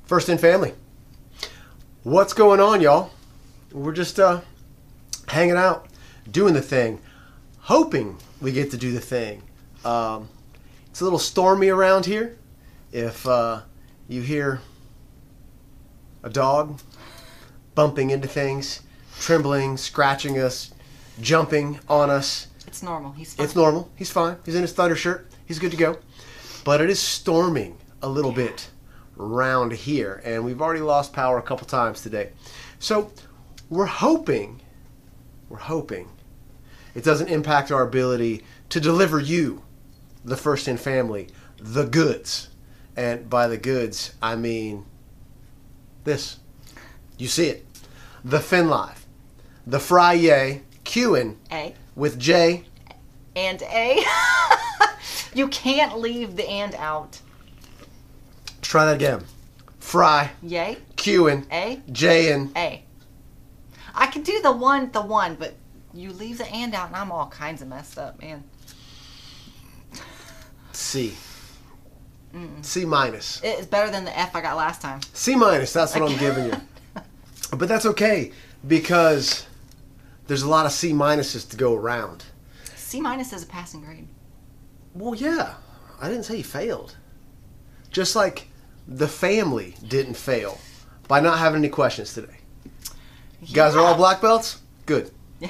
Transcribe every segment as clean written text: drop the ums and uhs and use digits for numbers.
First in Family. What's going on, y'all? We're just hanging out, doing the thing, hoping we get to do the thing. It's a little stormy around here. If you hear a dog bumping into things, trembling, scratching us, jumping on us. It's normal. He's fine. It's normal. He's fine. He's in his thunder shirt. He's good to go. But it is storming a little bit around here, and we've already lost power a couple times today. So we're hoping it doesn't impact our ability to deliver you, the First in Family, the goods. And by the goods, I mean this. You see it. The FinLive. The Friday Q&A with J and A. You can't leave the and out. Let's try that again. Fry. Yay. Q&A. J and A. I could do the one, but you leave the and out and I'm all kinds of messed up, man. C. C minus. It's better than the F I got last time. C minus, that's what I'm giving you. But that's okay, because there's a lot of C minuses to go around. C minus is a passing grade. Well, yeah. I didn't say you failed. Just like the family didn't fail by not having any questions today. You guys are all black belts? Good. Yeah.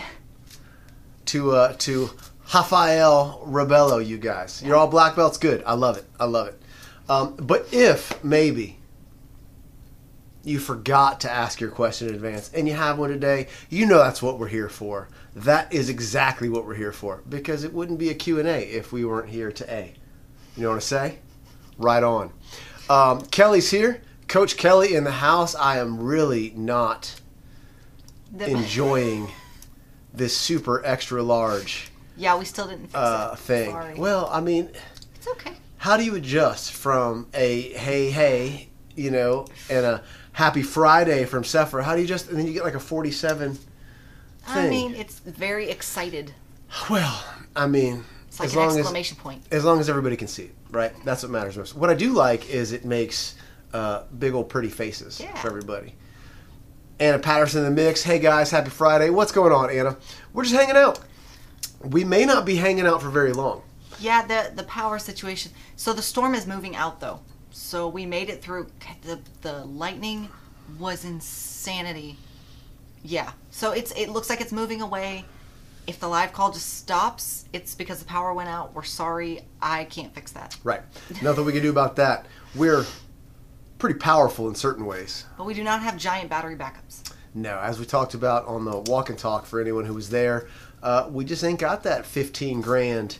To Rafael Rebello, you guys. You're all black belts? Good. I love it. I love it. But if maybe you forgot to ask your question in advance and you have one today, you know that's what we're here for. That is exactly what we're here for, because it wouldn't be a Q&A if we weren't here to A. You know what I say? Right on. Kelly's here. Coach Kelly in the house. I am really not enjoying this super extra large Yeah, we still didn't fix it. Thing. Sorry. Well, I mean, It's okay. how do you adjust from a hey, you know, and a happy Friday from Sephora? How do you adjust? And then you get like a 47 thing. I mean, it's very excited. Well, I mean, It's like as an long exclamation point. as long as everybody can see it, right? That's what matters most. What I do like is it makes big old pretty faces for everybody. Anna Patterson in the mix. Hey guys, happy Friday. What's going on, Anna? We're just hanging out. We may not be hanging out for very long. Yeah, the power situation. So the storm is moving out, though. So we made it through. The lightning was insanity. Yeah. So it looks like it's moving away. If the live call just stops, it's because the power went out. We're sorry. I can't fix that. Right. Nothing we can do about that. We're pretty powerful in certain ways. But we do not have giant battery backups. No, as we talked about on the walk and talk for anyone who was there, we just ain't got that 15 grand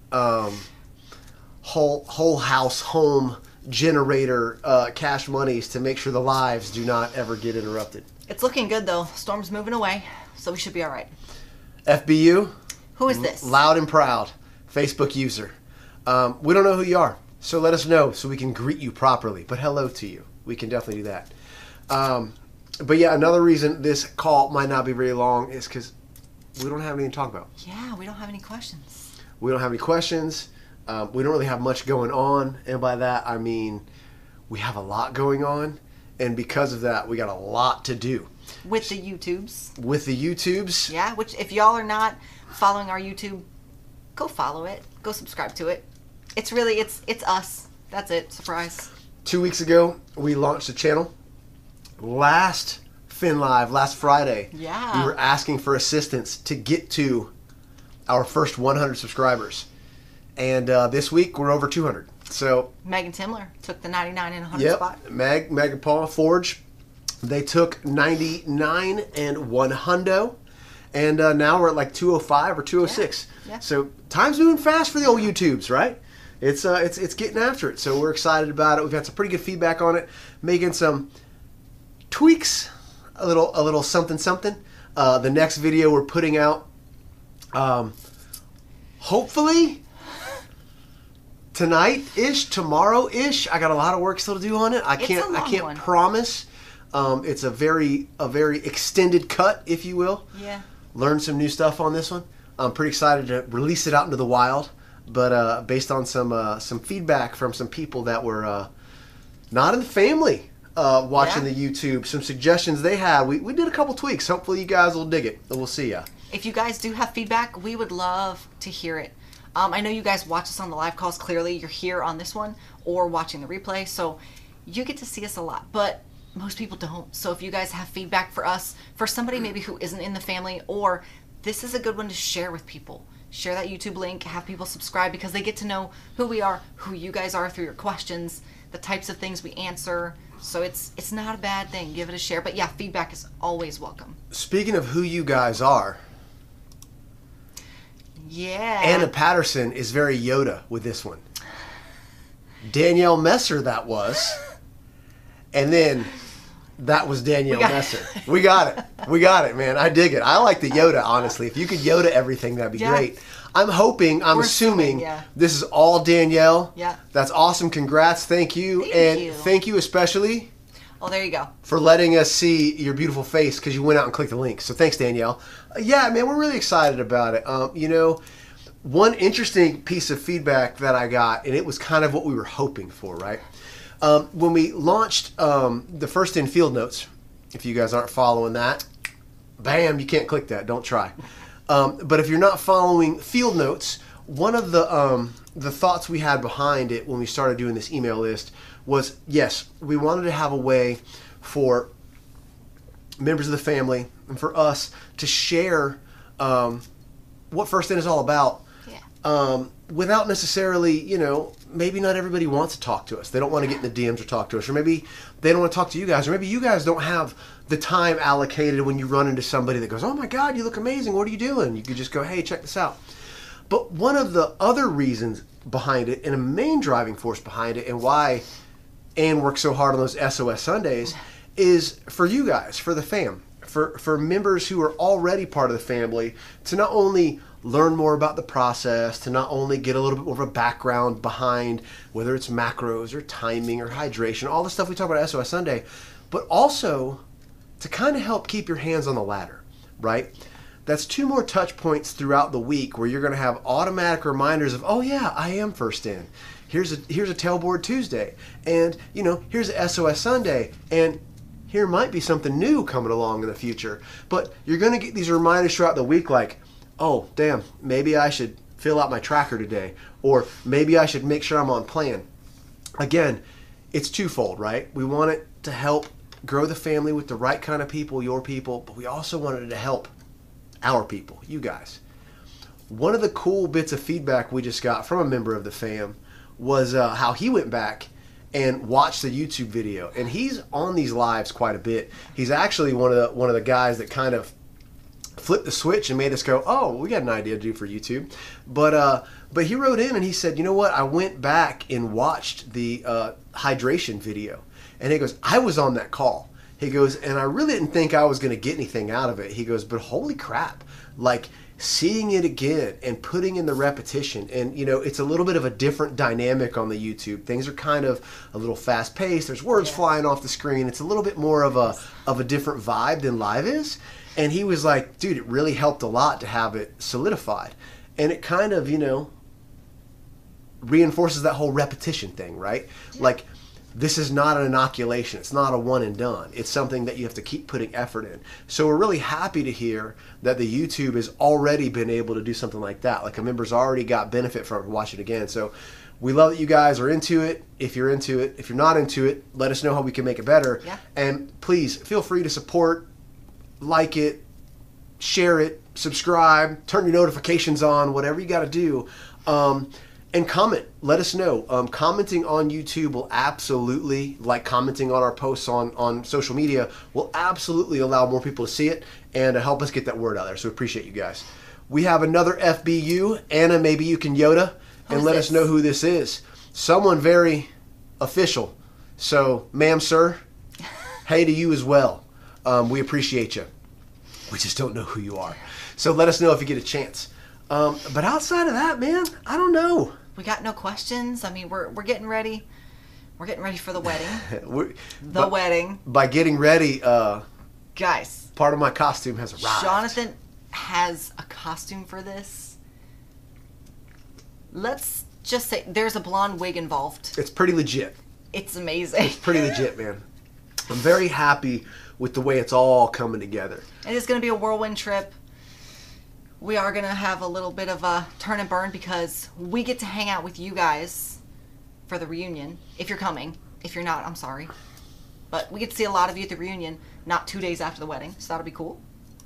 whole house home generator cash monies to make sure the lives do not ever get interrupted. It's looking good, though. Storm's moving away, so we should be all right. FBU. Who is this? Loud and proud Facebook user. We don't know who you are, so let us know so we can greet you properly. But hello to you. We can definitely do that. But yeah, another reason this call might not be very long is because we don't have anything to talk about. Yeah, we don't have any questions. We don't have any questions. We don't really have much going on. And by that, I mean we have a lot going on. And because of that, we got a lot to do. With the YouTubes. With the YouTubes. Yeah, which if y'all are not following our YouTube, go follow it. Go subscribe to it. It's really, it's us. That's it. Surprise. 2 weeks ago, we launched a channel. Last FinLive, last Friday, Yeah. we were asking for assistance to get to our first 100 subscribers. And this week, we're over 200. So Megan Timler took the 99 and 100 spot. Meg and Paul Forge, they took 99 and 100. And now we're at like 205 or 206. Yeah. So time's moving fast for the old YouTubes, right? It's getting after it. So we're excited about it. We've had some pretty good feedback on it. Making some tweaks, a little something. The next video we're putting out, hopefully tonight-ish, tomorrow-ish. I got a lot of work still to do on it. I can't promise. It's a very extended cut, if you will. Yeah. Learn some new stuff on this one. I'm pretty excited to release it out into the wild, but based on some feedback from some people that were not in the family watching Yeah. the YouTube, some suggestions they had. We did a couple tweaks. Hopefully you guys will dig it. We'll see ya. If you guys do have feedback, we would love to hear it. I know you guys watch us on the live calls. Clearly, you're here on this one or watching the replay, so you get to see us a lot. But most people don't. So if you guys have feedback for us, for somebody maybe who isn't in the family, or this is a good one to share with people. Share that YouTube link, have people subscribe because they get to know who we are, who you guys are through your questions, the types of things we answer. So it's not a bad thing. Give it a share. But yeah, feedback is always welcome. Speaking of who you guys are, Yeah. Anna Patterson is very Yoda with this one. Danielle Messer, that was. And then that was Danielle Messer. We got it. We got it, man. I dig it. I like the Yoda, honestly. If you could Yoda everything, that'd be great. I'm assuming yeah. this is all Danielle. Yeah. That's awesome. Congrats. Thank you. Thank you especially Oh, there you go. for letting us see your beautiful face because you went out and clicked the link. So thanks, Danielle. Yeah, man, we're really excited about it. One interesting piece of feedback that I got, and it was kind of what we were hoping for, right? When we launched the First In Field Notes, if you guys aren't following that, bam, you can't click that. Don't try. But if you're not following Field Notes, one of the thoughts we had behind it when we started doing this email list was, yes, we wanted to have a way for members of the family and for us to share what First In is all about. Yeah. Without necessarily, maybe not everybody wants to talk to us. They don't want to get in the DMs or talk to us. Or maybe they don't want to talk to you guys. Or maybe you guys don't have the time allocated when you run into somebody that goes, oh my God, you look amazing. What are you doing? You could just go, hey, check this out. But one of the other reasons behind it and a main driving force behind it and why Ann works so hard on those SOS Sundays is for you guys, for the fam, for members who are already part of the family to not only learn more about the process, to not only get a little bit more of a background behind whether it's macros or timing or hydration, all the stuff we talk about at SOS Sunday, but also to kind of help keep your hands on the ladder, right? That's 2 more touch points throughout the week where you're going to have automatic reminders of, oh yeah, I am First In. Here's a Tailboard Tuesday, and here's a SOS Sunday, and here might be something new coming along in the future. But you're going to get these reminders throughout the week like, oh, damn, maybe I should fill out my tracker today, or maybe I should make sure I'm on plan. Again, it's twofold, right? We want it to help grow the family with the right kind of people, your people, but we also wanted it to help our people, you guys. One of the cool bits of feedback we just got from a member of the fam was how he went back and watched the YouTube video, and he's on these lives quite a bit. He's actually one of the guys that kind of flipped the switch and made us go, oh, we got an idea to do for YouTube. But he wrote in and he said, you know what? I went back and watched the hydration video, and he goes, I was on that call. He goes, and I really didn't think I was going to get anything out of it. He goes, but holy crap, like seeing it again and putting in the repetition, and it's a little bit of a different dynamic on the YouTube. Things are kind of a little fast paced. There's words flying off the screen. It's a little bit more of a different vibe than live is. And he was like, dude, it really helped a lot to have it solidified. And it kind of, reinforces that whole repetition thing, right? Yeah. Like, this is not an inoculation. It's not a one and done. It's something that you have to keep putting effort in. So we're really happy to hear that the YouTube has already been able to do something like that. Like a member's already got benefit from it, watch it again. So we love that you guys are into it. If you're into it, if you're not into it, let us know how we can make it better. Yeah. And please feel free to support, like it, share it, subscribe, turn your notifications on, whatever you got to do. And comment. Let us know. Commenting on YouTube will absolutely, like commenting on our posts on social media, will absolutely allow more people to see it and to help us get that word out there. So we appreciate you guys. We have another FBU. Anna, maybe you can Yoda and let us know who this is. Someone very official. So, ma'am, sir, hey to you as well. We appreciate you. We just don't know who you are. So let us know if you get a chance. But outside of that, man, I don't know. We got no questions. I mean, we're getting ready. We're getting ready for the wedding. Wedding. By getting ready, guys, part of my costume has arrived. Jonathan has a costume for this. Let's just say there's a blonde wig involved. It's pretty legit. It's amazing. It's pretty legit, man. I'm very happy with the way it's all coming together. It is going to be a whirlwind trip. We are going to have a little bit of a turn and burn because we get to hang out with you guys for the reunion. If you're coming. If you're not, I'm sorry. But we get to see a lot of you at the reunion, not 2 days after the wedding. So that'll be cool.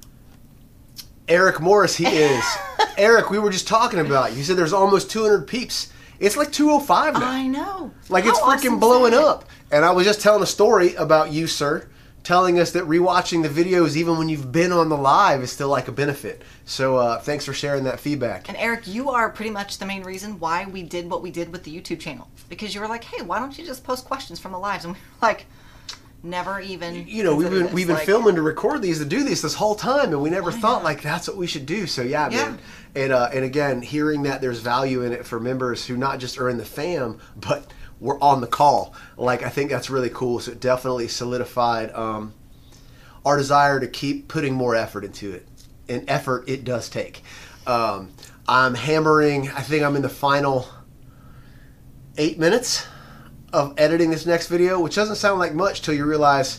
Eric Morris, he is. Eric, we were just talking about, you said there's almost 200 peeps. It's like 205 now. I know. Like, How it's freaking awesome blowing is that? up. And I was just telling a story about you, sir, telling us that rewatching the videos, even when you've been on the live, is still like a benefit. So thanks for sharing that feedback. And Eric, you are pretty much the main reason why we did what we did with the YouTube channel. Because you were like, hey, why don't you just post questions from the lives? And we were like, never even. You know, we've been like, filming to record these, to do this whole time, and we never Why thought not? like that's what we should do. So yeah, Yeah. man. And again, hearing that there's value in it for members who not just are in the fam, but we're on the call. Like, I think that's really cool. So it definitely solidified our desire to keep putting more effort into it. And effort it does take. I'm hammering. I think I'm in the final 8 minutes of editing this next video, which doesn't sound like much till you realize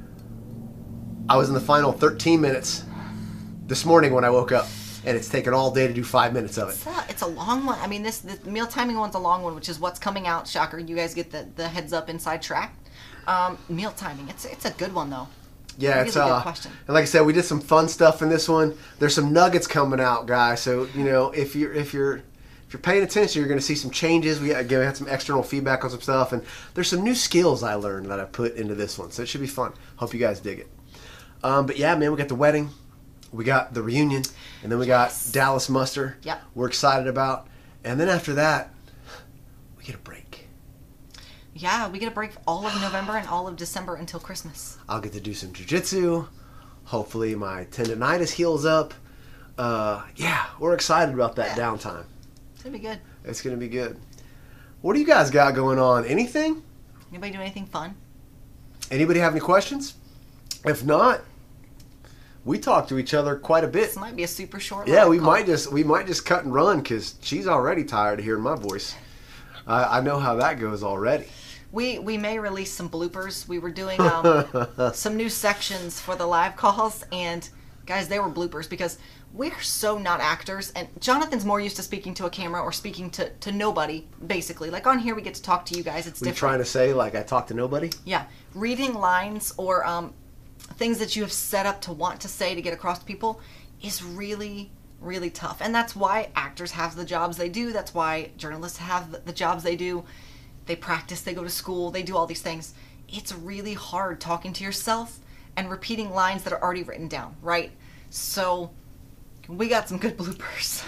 I was in the final 13 minutes this morning when I woke up, and it's taken all day to do 5 minutes of it. It's a long one. I mean, the meal timing one's a long one, which is what's coming out. Shocker, you guys get the heads up inside track. Meal timing, it's a good one though. Yeah, Really it's good question. and like I said, we did some fun stuff in this one. There's some nuggets coming out, guys. So you know, if you're paying attention, you're going to see some changes. We had some external feedback on some stuff, and there's some new skills I learned that I put into this one. So it should be fun. Hope you guys dig it. But yeah, man, we got the wedding, we got the reunion, and then we got Dallas Muster. Yep. We're excited about, and then after that, we get a break. Yeah, we get a break all of November and all of December until Christmas. I'll get to do some jiu-jitsu. Hopefully my tendonitis heals up. Yeah, we're excited about that downtime. It's gonna be good. It's going to be good. What do you guys got going on? Anything? Anybody do anything fun? Anybody have any questions? If not, we talk to each other quite a bit. This might be a super short. Yeah, live we call. might just cut and run because she's already tired of hearing my voice. I know how that goes already. We may release some bloopers. We were doing some new sections for the live calls, and guys, they were bloopers because we're so not actors, and Jonathan's more used to speaking to a camera or speaking to nobody, basically. Like on here, we get to talk to you guys. It's Were you different. trying to say like I talk to nobody? Yeah, reading lines or things that you have set up to want to say to get across to people is really, really tough. And that's why actors have the jobs they do. That's why journalists have the jobs they do. They practice, they go to school, they do all these things. It's really hard talking to yourself and repeating lines that are already written down, right? So we got some good bloopers.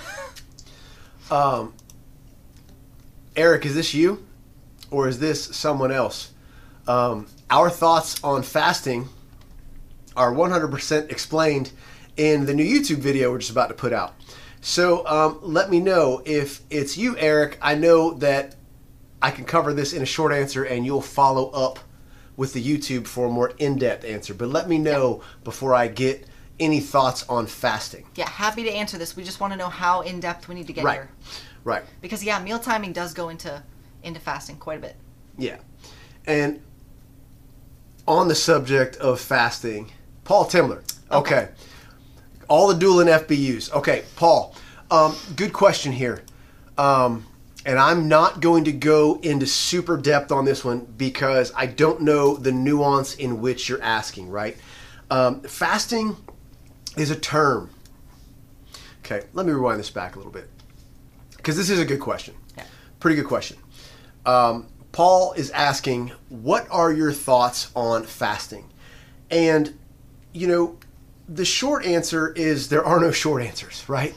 Eric, is this you or is this someone else? Our thoughts on fasting are 100% explained in the new YouTube video we're just about to put out. So let me know if it's you, Eric. I know that I can cover this in a short answer and you'll follow up with the YouTube for a more in-depth answer. But let me know before I get any thoughts on fasting. Yeah, happy to answer this. We just want to know how in-depth we need to get Right. here. Right. Because, yeah, meal timing does go into fasting quite a bit. Yeah. And on the subject of fasting, Paul Timler. Okay. All the dueling FBUs. Okay, Paul, good question here. And I'm not going to go into super depth on this one because I don't know the nuance in which you're asking, right? Fasting is a term. Okay, let me rewind this back a little bit because this is a good question. Yeah. Pretty good question. Paul is asking, what are your thoughts on fasting? And, you know, the short answer is there are no short answers, right?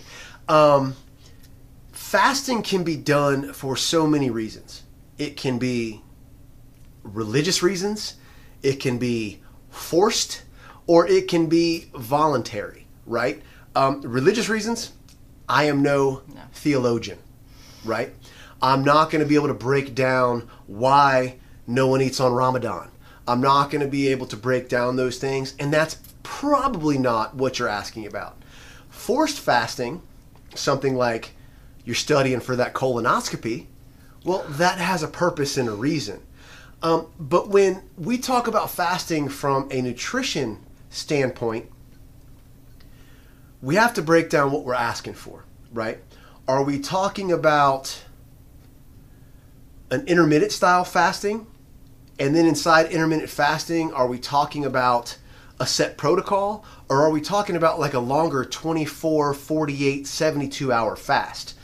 Fasting can be done for so many reasons. It can be religious reasons, it can be forced, or it can be voluntary, right? Religious reasons, I am no theologian, right? I'm not going to be able to break down why no one eats on Ramadan. I'm not going to be able to break down those things, and that's probably not what you're asking about. Forced fasting, something like you're studying for that colonoscopy, well, that has a purpose and a reason. But when we talk about fasting from a nutrition standpoint, we have to break down what we're asking for, right? Are we talking about an intermittent style fasting? And then inside intermittent fasting, are we talking about a set protocol? Or are we talking about like a longer 24, 48, 72 hour fast?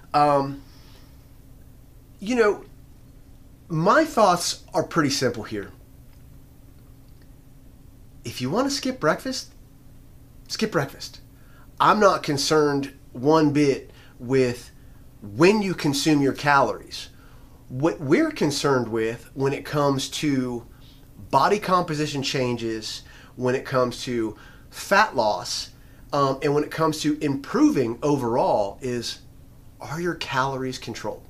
My thoughts are pretty simple here. If you want to skip breakfast, skip breakfast. I'm not concerned one bit with when you consume your calories. What we're concerned with when it comes to body composition changes, when it comes to fat loss, and when it comes to improving overall is, are your calories controlled?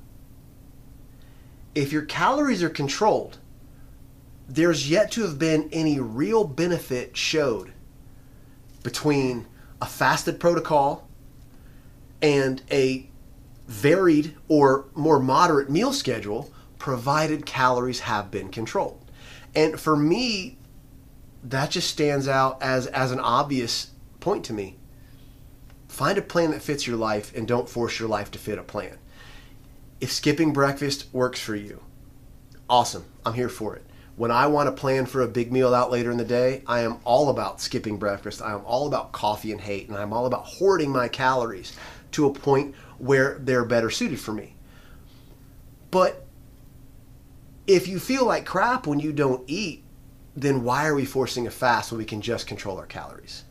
If your calories are controlled, there's yet to have been any real benefit showed between a fasted protocol and a varied or more moderate meal schedule, provided calories have been controlled. And for me, that just stands out as an obvious point to me. Find a plan that fits your life and don't force your life to fit a plan. If skipping breakfast works for you, awesome, I'm here for it. When I want to plan for a big meal out later in the day, I am all about skipping breakfast. I am all about coffee and hate, and I'm all about hoarding my calories to a point where they're better suited for me. But if you feel like crap when you don't eat, then why are we forcing a fast when we can just control our calories?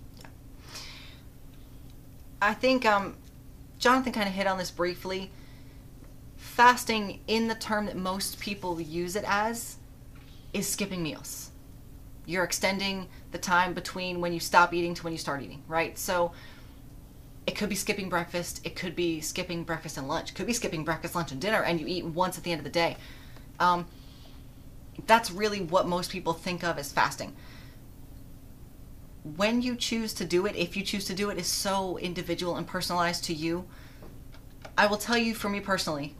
I think Jonathan kind of hit on this briefly. Fasting, in the term that most people use it as, is skipping meals. You're extending the time between when you stop eating to when you start eating, right? So it could be skipping breakfast. It could be skipping breakfast and lunch. It could be skipping breakfast, lunch, and dinner, and you eat once at the end of the day. That's really what most people think of as fasting. When you choose to do it, if you choose to do it, is so individual and personalized to you. I will tell you, for me personally,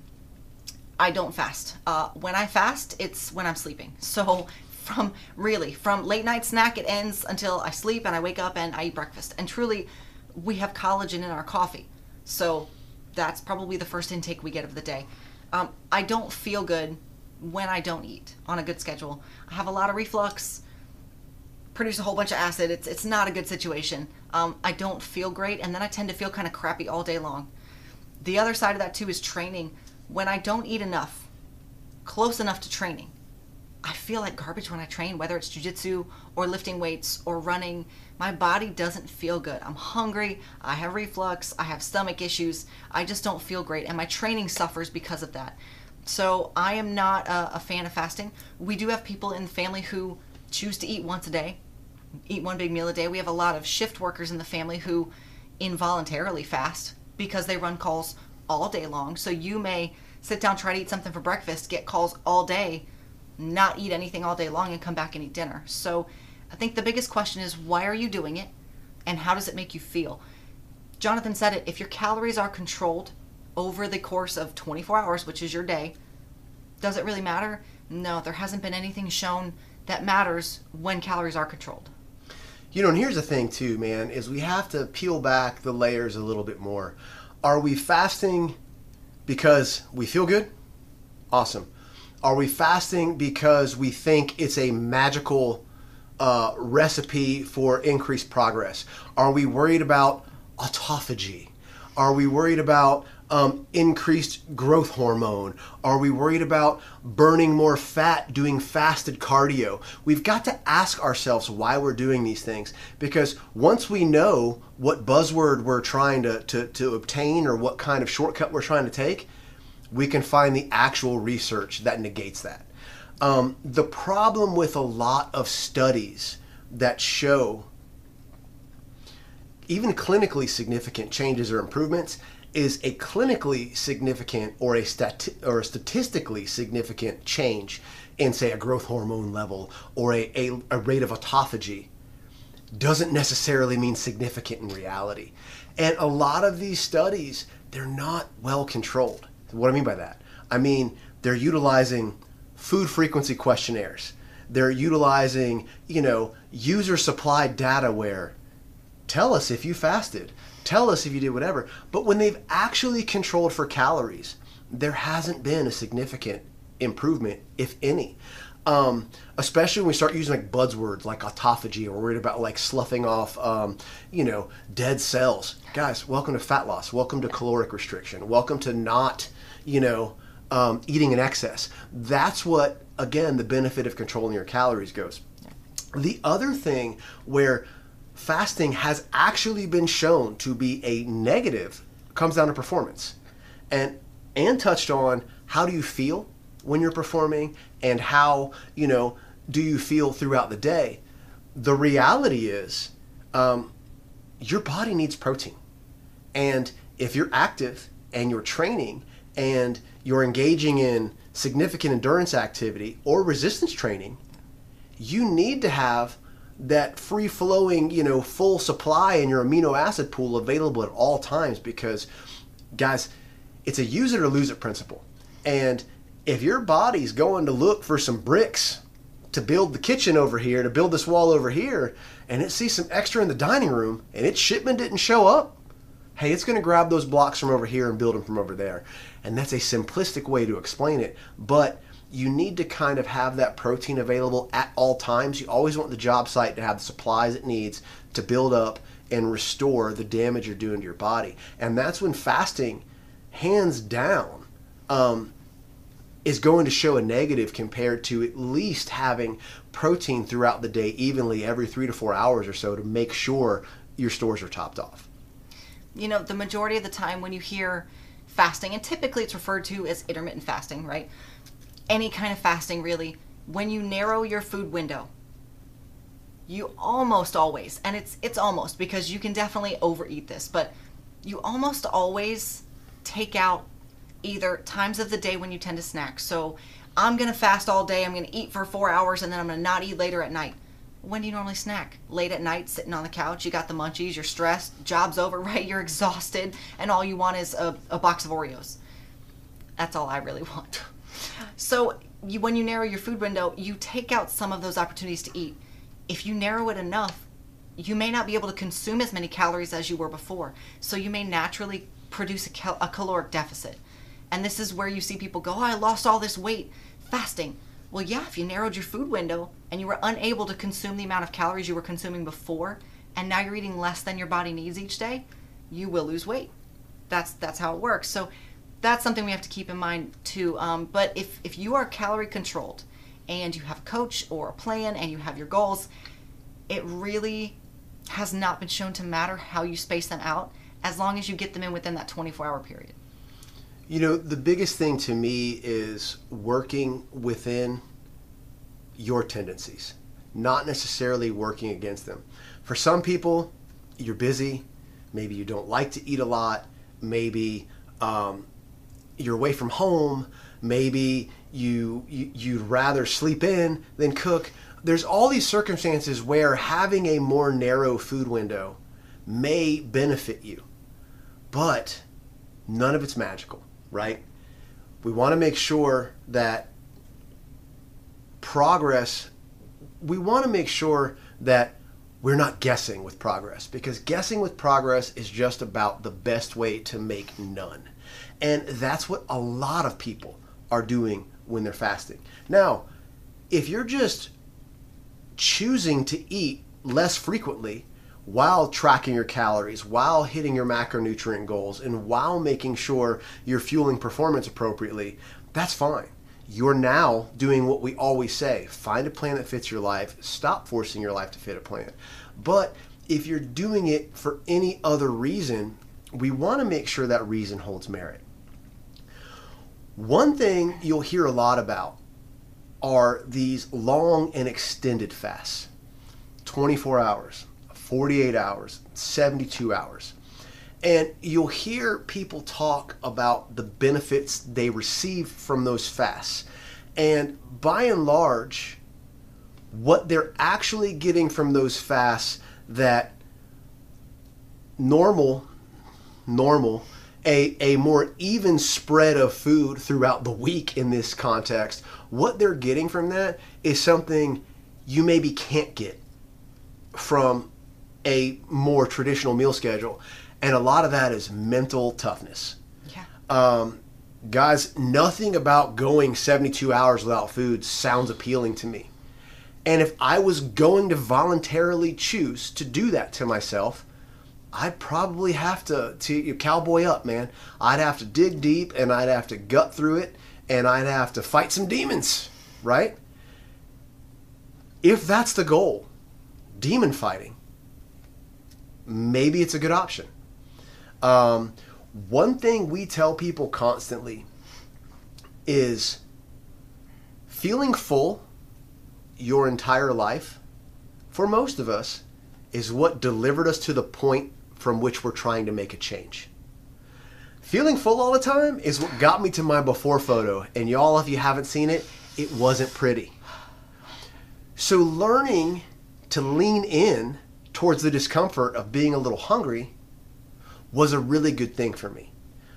I don't fast. When I fast, it's when I'm sleeping. So from late night snack, it ends until I sleep and I wake up and I eat breakfast. And truly, we have collagen in our coffee. So that's probably the first intake we get of the day. I don't feel good when I don't eat on a good schedule. I have a lot of reflux, produce a whole bunch of acid. It's not a good situation. I don't feel great, and then I tend to feel kind of crappy all day long. The other side of that too is training. When I don't eat enough, close enough to training, I feel like garbage when I train, whether it's jiu-jitsu or lifting weights or running. My body doesn't feel good. I'm hungry, I have reflux, I have stomach issues, I just don't feel great, and my training suffers because of that. So I am not a fan of fasting. We do have people in the family who choose to eat once a day, eat one big meal a day. We have a lot of shift workers in the family who involuntarily fast because they run calls all day long. So you may sit down, try to eat something for breakfast, get calls all day, not eat anything all day long, and come back and eat dinner. So I think the biggest question is, why are you doing it, and how does it make you feel? Jonathan said it, if your calories are controlled over the course of 24 hours, which is your day, does it really matter? No, there hasn't been anything shown that matters when calories are controlled. And here's the thing too, man, is we have to peel back the layers a little bit more. Are we fasting because we feel good? Awesome. Are we fasting because we think it's a magical recipe for increased progress? Are we worried about autophagy? Are we worried about increased growth hormone? Are we worried about burning more fat doing fasted cardio? We've got to ask ourselves why we're doing these things, because once we know what buzzword we're trying to obtain or what kind of shortcut we're trying to take, we can find the actual research that negates that. The problem with a lot of studies that show even clinically significant changes or improvements is a clinically significant or a statistically significant change in, say, a growth hormone level or a rate of autophagy doesn't necessarily mean significant in reality. And a lot of these studies, they're not well controlled. What do I mean by that? I mean, they're utilizing food frequency questionnaires. They're utilizing, user supplied data where tell us if you fasted, tell us if you did whatever. But when they've actually controlled for calories, there hasn't been a significant improvement, if any. Especially when we start using like buzzwords like autophagy, or we're worried about like sloughing off, dead cells. Guys, welcome to fat loss. Welcome to caloric restriction. Welcome to not, eating in excess. That's what, again, the benefit of controlling your calories goes. The other thing where fasting has actually been shown to be a negative comes down to performance. And Ann touched on, how do you feel when you're performing, and how, do you feel throughout the day? The reality is, your body needs protein. And if you're active and you're training and you're engaging in significant endurance activity or resistance training, you need to have that free-flowing, full supply in your amino acid pool available at all times, because, guys, it's a use it or lose it principle. And if your body's going to look for some bricks to build the kitchen over here, to build this wall over here, and it sees some extra in the dining room, and its shipment didn't show up, hey, it's going to grab those blocks from over here and build them from over there. And that's a simplistic way to explain it, but you need to kind of have that protein available at all times. You always want the job site to have the supplies it needs to build up and restore the damage you're doing to your body. And that's when fasting, hands down, is going to show a negative compared to at least having protein throughout the day evenly every 3 to 4 hours or so to make sure your stores are topped off. The majority of the time when you hear fasting, and typically it's referred to as intermittent fasting, right? Any kind of fasting, really, when you narrow your food window, you almost always, and it's almost, because you can definitely overeat this, but you almost always take out either times of the day when you tend to snack. So I'm going to fast all day, I'm going to eat for 4 hours, and then I'm going to not eat later at night. When do you normally snack? Late at night, sitting on the couch, you got the munchies, you're stressed, job's over, right? You're exhausted, and all you want is a box of Oreos. That's all I really want. So when you narrow your food window, you take out some of those opportunities to eat. If you narrow it enough, you may not be able to consume as many calories as you were before. So you may naturally produce a caloric deficit. And this is where you see people go, oh, I lost all this weight fasting. Well, yeah, if you narrowed your food window and you were unable to consume the amount of calories you were consuming before, and now you're eating less than your body needs each day, you will lose weight. That's how it works. So that's something we have to keep in mind too. But if you are calorie controlled and you have a coach or a plan and you have your goals, it really has not been shown to matter how you space them out, as long as you get them in within that 24-hour period. The biggest thing to me is working within your tendencies, not necessarily working against them. For some people, you're busy, maybe you don't like to eat a lot, maybe you're away from home, maybe you'd rather sleep in than cook. There's all these circumstances where having a more narrow food window may benefit you, but none of it's magical, right? We want to make sure that we want to make sure that we're not guessing with progress, because guessing with progress is just about the best way to make none. And that's what a lot of people are doing when they're fasting. Now, if you're just choosing to eat less frequently while tracking your calories, while hitting your macronutrient goals, and while making sure you're fueling performance appropriately, that's fine. You're now doing what we always say: find a plan that fits your life, stop forcing your life to fit a plan. But if you're doing it for any other reason, we want to make sure that reason holds merit. One thing you'll hear a lot about are these long and extended fasts. 24 hours, 48 hours, 72 hours. And you'll hear people talk about the benefits they receive from those fasts. And by and large, what they're actually getting from those fasts that normal a more even spread of food throughout the week in this context, what they're getting from that is something you maybe can't get from a more traditional meal schedule. And a lot of that is mental toughness. Yeah. Guys, nothing about going 72 hours without food sounds appealing to me. And if I was going to voluntarily choose to do that to myself, I'd probably have to cowboy up, man. I'd have to dig deep, and I'd have to gut through it, and I'd have to fight some demons, right? If that's the goal, demon fighting, maybe it's a good option. One thing we tell people constantly is feeling full your entire life, for most of us, is what delivered us to the point from which we're trying to make a change. Feeling full all the time is what got me to my before photo. And y'all, if you haven't seen it, it wasn't pretty. So learning to lean in towards the discomfort of being a little hungry was a really good thing for me.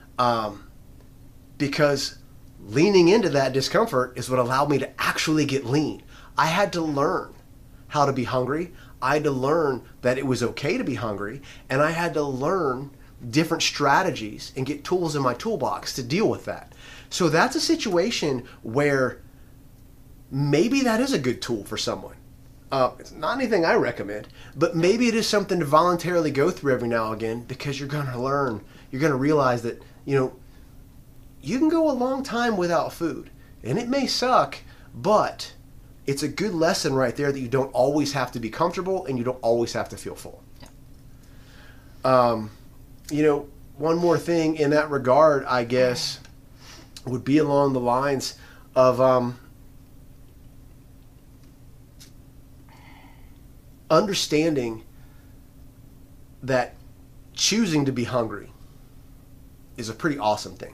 Because leaning into that discomfort is what allowed me to actually get lean. I had to learn how to be hungry. I had to learn that it was okay to be hungry, and I had to learn different strategies and get tools in my toolbox to deal with that. So that's a situation where maybe that is a good tool for someone. It's not anything I recommend, but maybe it is something to voluntarily go through every now and again, because you're going to learn, you're going to realize that, you can go a long time without food, and it may suck, but it's a good lesson right there that you don't always have to be comfortable and you don't always have to feel full. Yeah. One more thing in that regard, I guess, would be along the lines of understanding that choosing to be hungry is a pretty awesome thing.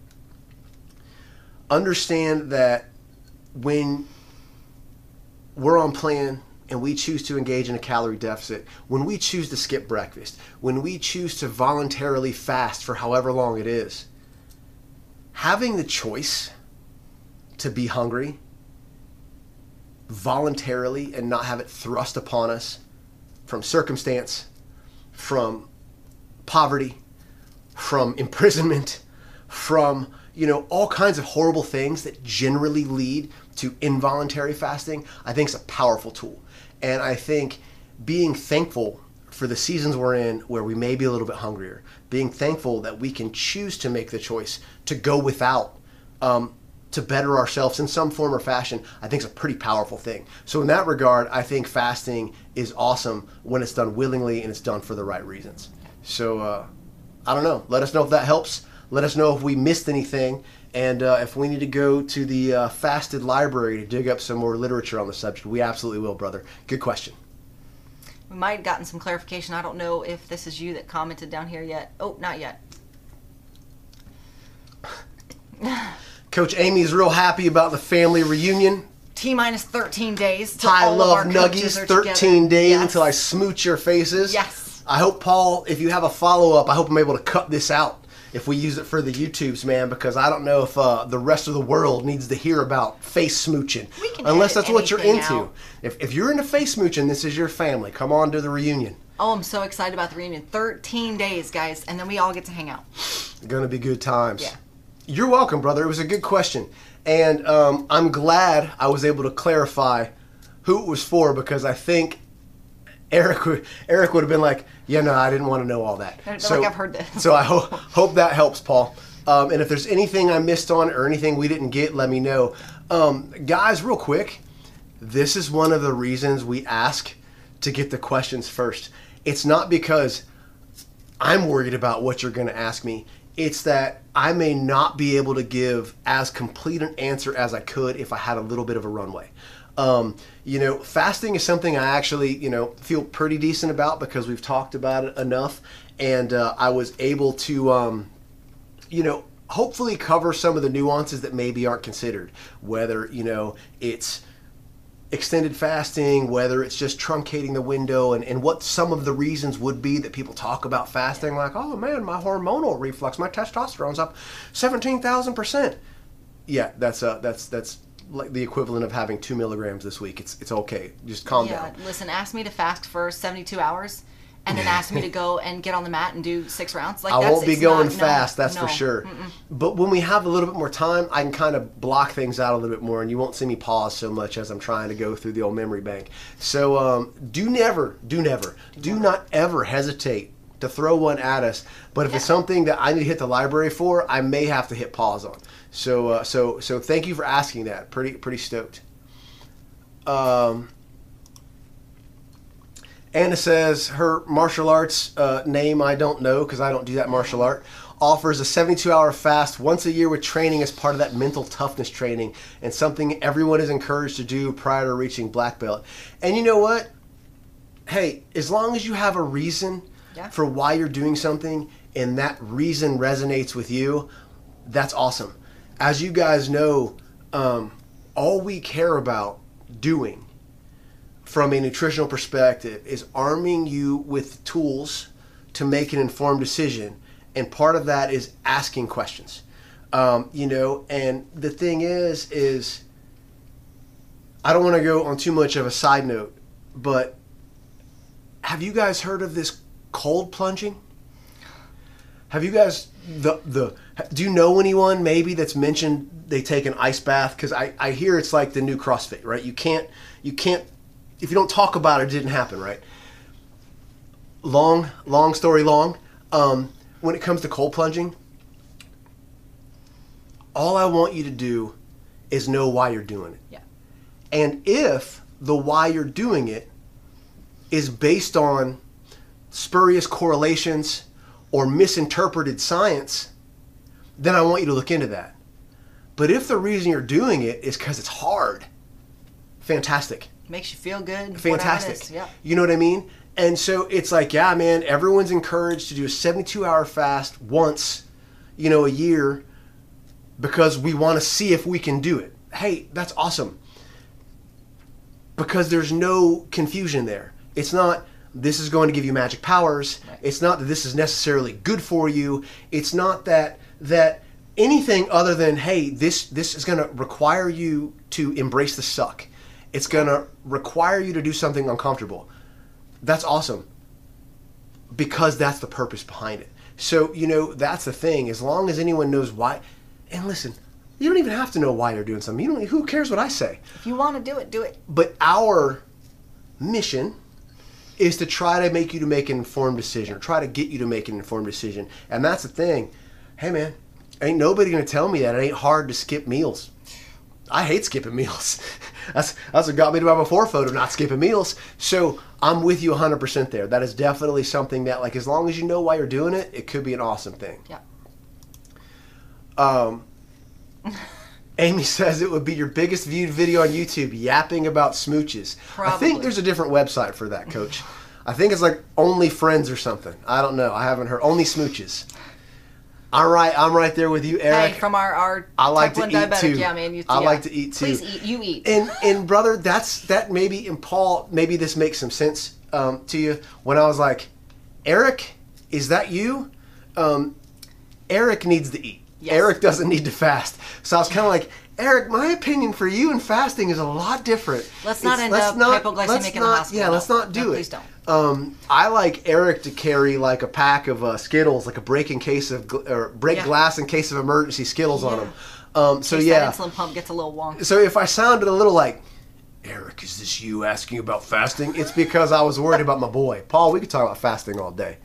Understand that when we're on plan and we choose to engage in a calorie deficit, when we choose to skip breakfast, when we choose to voluntarily fast for however long it is, having the choice to be hungry voluntarily and not have it thrust upon us from circumstance, from poverty, from imprisonment, from all kinds of horrible things that generally lead to involuntary fasting, I think is a powerful tool. And I think being thankful for the seasons we're in where we may be a little bit hungrier, being thankful that we can choose to make the choice to go without, to better ourselves in some form or fashion, I think is a pretty powerful thing. So in that regard, I think fasting is awesome when it's done willingly and it's done for the right reasons. So I don't know. Let us know if that helps. Let us know if we missed anything, and if we need to go to the fasted library to dig up some more literature on the subject. We absolutely will, brother. Good question. We might have gotten some clarification. I don't know if this is you that commented down here yet. Oh, not yet. Coach Amy's real happy about the family reunion. T-minus 13 days. Till I all of our love coaches Nuggies. are 13 together. days Yes. until I smooch your faces. Yes. I hope, Paul, if you have a follow-up, I hope I'm able to cut this out if we use it for the YouTubes, man, because I don't know if the rest of the world needs to hear about face smooching. We can unless edit that's what you're anything into. out. If you're into face smooching, this is your family. Come on to the reunion. Oh, I'm so excited about the reunion. 13 days, guys, and then we all get to hang out. Gonna be good times. Yeah. You're welcome, brother. It was a good question. And I'm glad I was able to clarify who it was for, because I think Eric would have been like, yeah, no, I didn't want to know all that. I feel like I've heard this. So I hope that helps, Paul. And if there's anything I missed on or anything we didn't get, let me know. Guys, real quick, this is one of the reasons we ask to get the questions first. It's not because I'm worried about what you're going to ask me. It's that I may not be able to give as complete an answer as I could if I had a little bit of a runway. Fasting is something I actually, feel pretty decent about because we've talked about it enough. And I was able to, hopefully cover some of the nuances that maybe aren't considered. Whether, it's extended fasting, whether it's just truncating the window, and what some of the reasons would be that people talk about fasting, like, oh man, my hormonal reflux, my testosterone's up 17,000%. Yeah, that's like the equivalent of having 2 milligrams this week. It's okay. Just calm down. Listen, ask me to fast for 72 hours and then ask me to go and get on the mat and do 6 rounds. Like, I won't be going fast, that's no. for sure. But when we have a little bit more time, I can kind of block things out a little bit more, and you won't see me pause so much as I'm trying to go through the old memory bank. So do not ever hesitate to throw one at us. But if it's something that I need to hit the library for, I may have to hit pause on. So thank you for asking that. Pretty stoked. Anna says her martial arts name I don't know because I don't do that martial art. Offers a 72-hour fast once a year with training as part of that mental toughness training, and something everyone is encouraged to do prior to reaching black belt. And you know what? Hey, as long as you have a reason for why you're doing something and that reason resonates with you, that's awesome. As you guys know, all we care about doing from a nutritional perspective is arming you with tools to make an informed decision. And part of that is asking questions. And the thing is I don't want to go on too much of a side note, but have you guys heard of this cold plunging? Have you guys, do you know anyone maybe that's mentioned they take an ice bath? Because I hear it's like the new CrossFit, right? You can't, if you don't talk about it, it didn't happen, right? Long story long. When it comes to cold plunging, all I want you to do is know why you're doing it. Yeah. And if the why you're doing it is based on spurious correlations or misinterpreted science, then I want you to look into that. But if the reason you're doing it is because it's hard, fantastic. Makes you feel good. Fantastic. Yeah. You know what I mean? And so it's like, yeah, man, everyone's encouraged to do a 72-hour fast once, a year because we want to see if we can do it. Hey, that's awesome. Because there's no confusion there. It's not this is going to give you magic powers. Right. It's not that this is necessarily good for you. It's not that anything other than, hey, this is going to require you to embrace the suck. It's going to require you to do something uncomfortable. That's awesome. Because that's the purpose behind it. So, that's the thing. As long as anyone knows why. And listen, you don't even have to know why you're doing something. Who cares what I say? If you want to do it, do it. But our mission is to try to make you to make an informed decision, or try to get you to make an informed decision. And that's the thing. Hey, man, ain't nobody going to tell me that it ain't hard to skip meals. I hate skipping meals. That's what got me to my before photo, not skipping meals. So I'm with you 100% there. That is definitely something that, like, as long as you know why you're doing it, it could be an awesome thing. Yeah. Amy says it would be your biggest viewed video on YouTube, yapping about smooches. Probably. I think there's a different website for that, Coach. I think it's like Only Friends or something. I don't know. I haven't heard. Only Smooches. I'm right there with you, Eric. Hey, from our I like type 1 to eat diabetic, too. yeah, man. I like to eat too. Please eat. You eat. And brother, that maybe, and Paul, maybe this makes some sense to you. When I was like, Eric, is that you? Eric needs to eat. Yes. Eric doesn't need to fast. So I was kind of like, Eric, my opinion for you and fasting is a lot different. Let's not end up hypoglycemic in the hospital. Yeah, let's not do it. Please don't. I like Eric to carry like a pack of Skittles, like a break glass in case of emergency Skittles on him. So that insulin pump gets a little wonky. So if I sounded a little like, Eric, is this you asking about fasting? It's because I was worried about my boy. Paul, we could talk about fasting all day.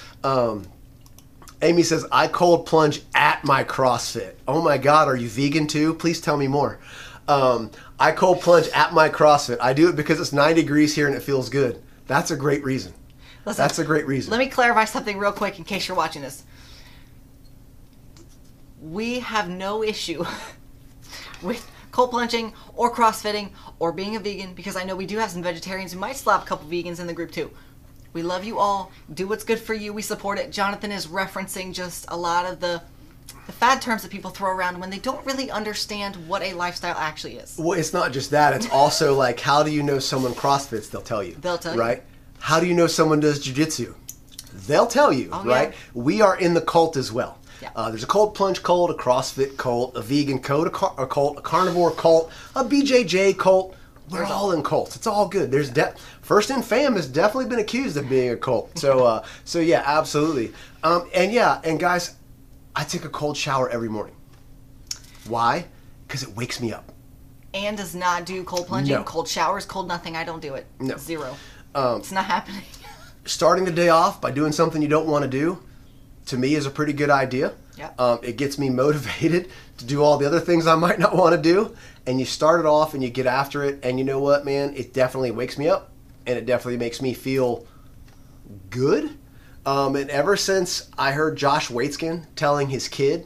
Amy says, I cold plunge at my CrossFit. Oh my God, are you vegan too? Please tell me more. I cold plunge at my CrossFit. I do it because it's 90 degrees here and it feels good. That's a great reason. Listen, that's a great reason. Let me clarify something real quick in case you're watching this. We have no issue with cold plunging or CrossFitting or being a vegan, because I know we do have some vegetarians. We might still have a couple vegans in the group too. We love you all. Do what's good for you. We support it. Jonathan is referencing just a lot of the the fad terms that people throw around when they don't really understand what a lifestyle actually is. Well, it's not just that. It's also like, how do you know someone CrossFits? They'll tell you. They'll tell you. Right? How do you know someone does jiu-jitsu? They'll tell you, Oh, right? yeah. We are in the cult as well. Yeah. There's a cold plunge cult, a CrossFit cult, a vegan cult, a cult, a carnivore cult, a BJJ cult. We're all in cults. It's all good. There's First in Fam has definitely been accused of being a cult. So, so yeah, absolutely. And guys, I take a cold shower every morning. Why? Because it wakes me up. Anne does not do cold plunging, No. cold showers, cold nothing. I don't do it. No. Zero. It's not happening. Starting the day off by doing something you don't want to do, to me, is a pretty good idea. Yeah. It gets me motivated to do all the other things I might not want to do. And you start it off and you get after it. And you know what, man? It definitely wakes me up. And it definitely makes me feel good. And ever since I heard Josh Waitzkin telling his kid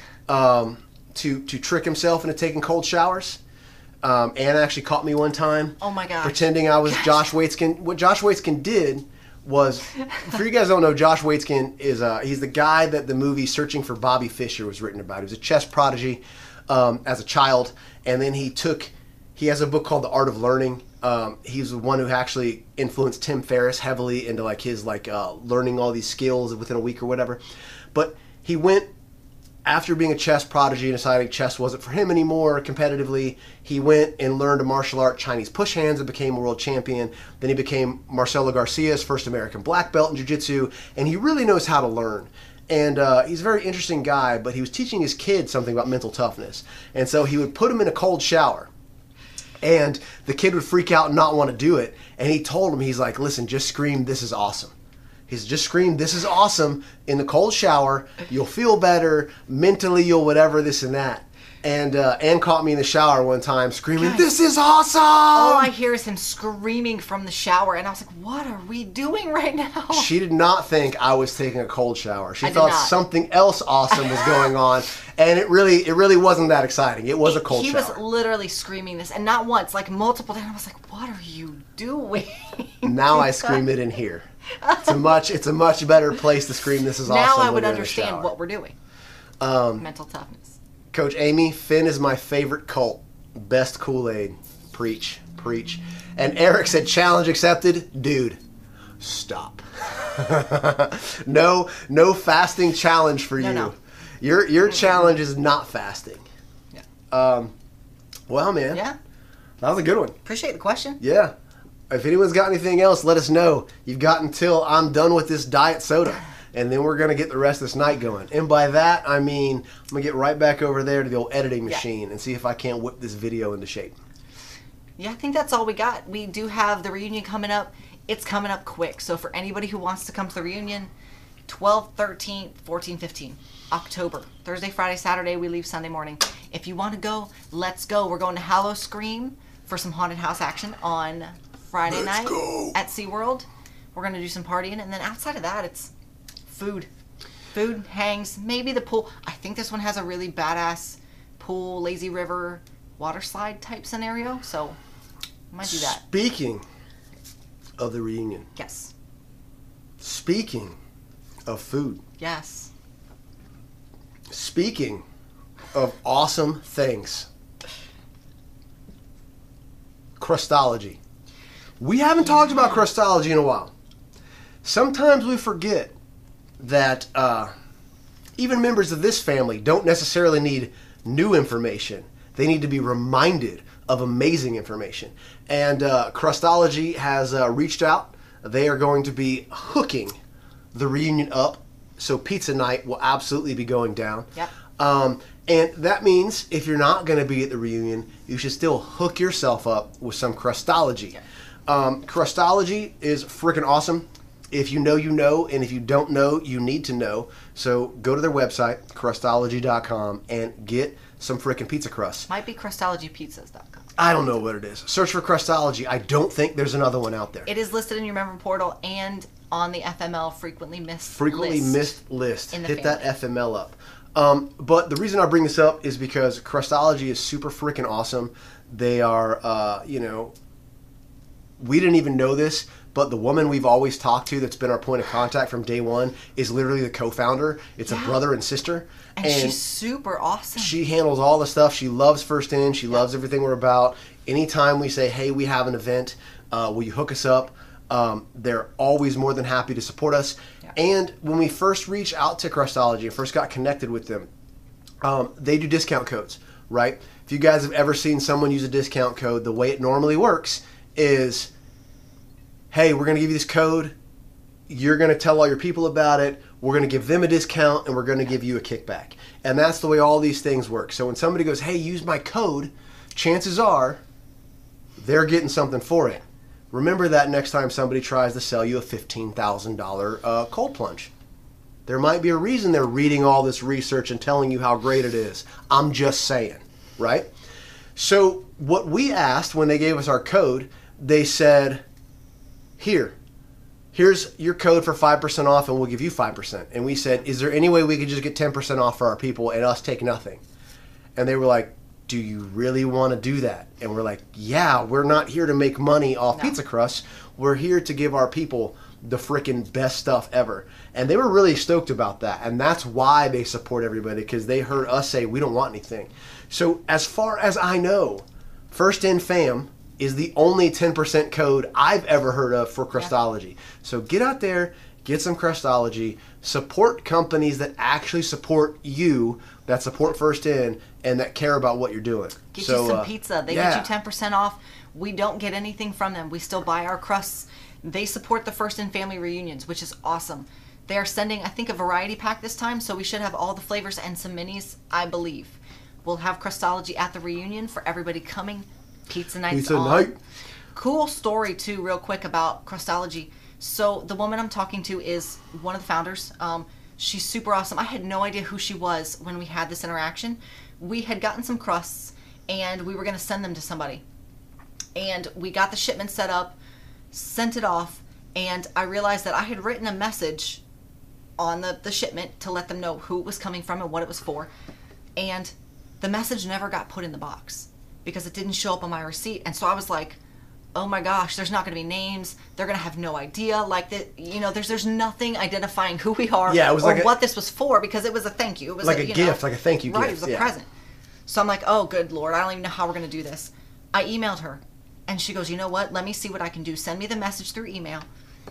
to trick himself into taking cold showers, Anna actually caught me one time. Oh my gosh. Pretending I was Josh Waitzkin. What Josh Waitzkin did was, for you guys who don't know, Josh Waitzkin is he's the guy that the movie Searching for Bobby Fischer was written about. He was a chess prodigy as a child, and then he has a book called The Art of Learning. He's the one who actually influenced Tim Ferriss heavily into his learning all these skills within a week or whatever. But he went, after being a chess prodigy and deciding chess wasn't for him anymore competitively, he went and learned a martial art, Chinese push hands, and became a world champion. Then he became Marcelo Garcia's first American black belt in jiu-jitsu, and he really knows how to learn. And he's a very interesting guy, but he was teaching his kids something about mental toughness. And so he would put him in a cold shower, and the kid would freak out and not want to do it. And he told him, he's like, listen, just scream, "This is awesome." He's just scream, "This is awesome" in the cold shower. You'll feel better mentally. You'll whatever, this and that. And Ann caught me in the shower one time screaming, Guys, "This is awesome!" All I hear is him screaming from the shower, and I was like, "What are we doing right now?" She did not think I was taking a cold shower. She I did thought not. something else awesome was going on, and it really wasn't that exciting. It was a cold He shower. was literally screaming this, and not once, like multiple times. I was like, "What are you doing?" Now I scream it in here. It's a much better place to scream, "This is awesome." Now I when would you're in the understand shower. what we're doing. Mental toughness. Coach Amy, Finn is my favorite cult. Best Kool-Aid. Preach. And Eric said, "Challenge accepted." Dude, stop. No fasting challenge for you. No. Your challenge is not fasting. Yeah. Well, man. Yeah. That was a good one. Appreciate the question. Yeah. If anyone's got anything else, let us know. You've got until I'm done with this diet soda. And then we're going to get the rest of this night going. And by that, I mean, I'm going to get right back over there to the old editing machine and see if I can't whip this video into shape. Yeah, I think that's all we got. We do have the reunion coming up. It's coming up quick. So for anybody who wants to come to the reunion, 12, 13, 14, 15, October. Thursday, Friday, Saturday, we leave Sunday morning. If you want to go, let's go. We're going to Hallow Scream for some haunted house action on Friday night at SeaWorld. We're going to do some partying. And then outside of that, it's food. Food hangs. Maybe the pool. I think this one has a really badass pool, lazy river, water slide type scenario. So I might do that. Speaking of the reunion. Yes. Speaking of food. Yes. Speaking of awesome things. Crustology. We haven't talked about crustology in a while. Sometimes we forget that even members of this family don't necessarily need new information. They need to be reminded of amazing information. And Crustology has reached out. They are going to be hooking the reunion up. So pizza night will absolutely be going down. Yep. And that means if you're not going to be at the reunion, you should still hook yourself up with some Crustology. Crustology is freaking awesome. If you know, you know, and if you don't know, you need to know. So go to their website, crustology.com, and get some freaking pizza crust. Might be crustologypizzas.com. I don't know what it is. Search for Crustology. I don't think there's another one out there. It is listed in your member portal and on the FML frequently missed missed list. in the Hit family. that FML up. But the reason I bring this up is because Crustology is super freaking awesome. They are, we didn't even know this, but the woman we've always talked to that's been our point of contact from day one is literally the co-founder. It's a brother and sister. And she's super awesome. She handles all the stuff. She loves First In. She loves everything we're about. Anytime we say, hey, we have an event, will you hook us up? They're always more than happy to support us. Yeah. And when we first reached out to Crustology and first got connected with them, they do discount codes, right? If you guys have ever seen someone use a discount code, the way it normally works is, hey, we're going to give you this code. You're going to tell all your people about it. We're going to give them a discount, and we're going to give you a kickback. And that's the way all these things work. So when somebody goes, hey, use my code, chances are they're getting something for it. Remember that next time somebody tries to sell you a $15,000 cold plunge. There might be a reason they're reading all this research and telling you how great it is. I'm just saying, right? So what we asked when they gave us our code, they said, here's your code for 5% off and we'll give you 5%. And we said, is there any way we could just get 10% off for our people and us take nothing? And they were like, do you really want to do that? And we're like, yeah, we're not here to make money off pizza crusts. We're here to give our people the freaking best stuff ever. And they were really stoked about that. And that's why they support everybody, because they heard us say we don't want anything. So as far as I know, First In Fam is the only 10% code I've ever heard of for Crustology. Yeah. So get out there, get some Crustology, support companies that actually support you, that support First In, and that care about what you're doing. Get you some pizza. They get you 10% off. We don't get anything from them. We still buy our crusts. They support the First In family reunions, which is awesome. They are sending, I think, a variety pack this time, so we should have all the flavors and some minis, I believe. We'll have Crustology at the reunion for everybody coming. Pizza nights on. Cool story, too, real quick about Crustology. So the woman I'm talking to is one of the founders. She's super awesome. I had no idea who she was when we had this interaction. We had gotten some crusts, and we were going to send them to somebody. And we got the shipment set up, sent it off, and I realized that I had written a message on the shipment to let them know who it was coming from and what it was for. And the message never got put in the box because it didn't show up on my receipt. And so I was like, oh my gosh, there's not going to be names. They're going to have no idea. Like that, you know, there's nothing identifying who we are it was or like what this was for, because it was a thank you. It was like a gift, like a thank you gift. Right, it was a present. So I'm like, oh, good Lord, I don't even know how we're going to do this. I emailed her, and she goes, you know what? Let me see what I can do. Send me the message through email.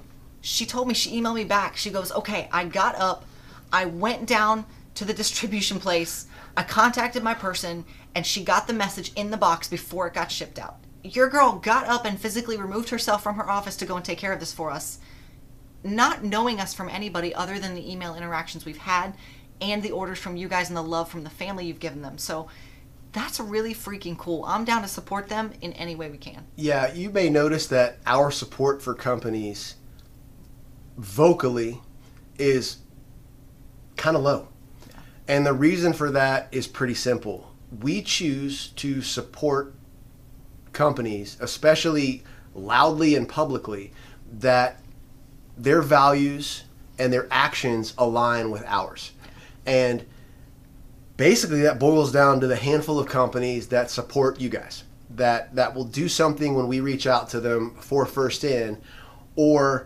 She told me, she emailed me back. She goes, okay, I got up. I went down to the distribution place. I contacted my person, and she got the message in the box before it got shipped out. Your girl got up and physically removed herself from her office to go and take care of this for us, not knowing us from anybody other than the email interactions we've had and the orders from you guys and the love from the family you've given them. So that's really freaking cool. I'm down to support them in any way we can. Yeah, you may notice that our support for companies vocally is kind of low. Yeah. And the reason for that is pretty simple. We choose to support companies, especially loudly and publicly, that their values and their actions align with ours. And basically that boils down to the handful of companies that support you guys, that will do something when we reach out to them for First In, or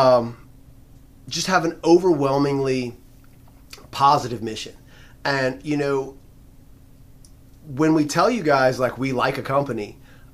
just have an overwhelmingly positive mission. And, you know, when we tell you guys, like, we like a company,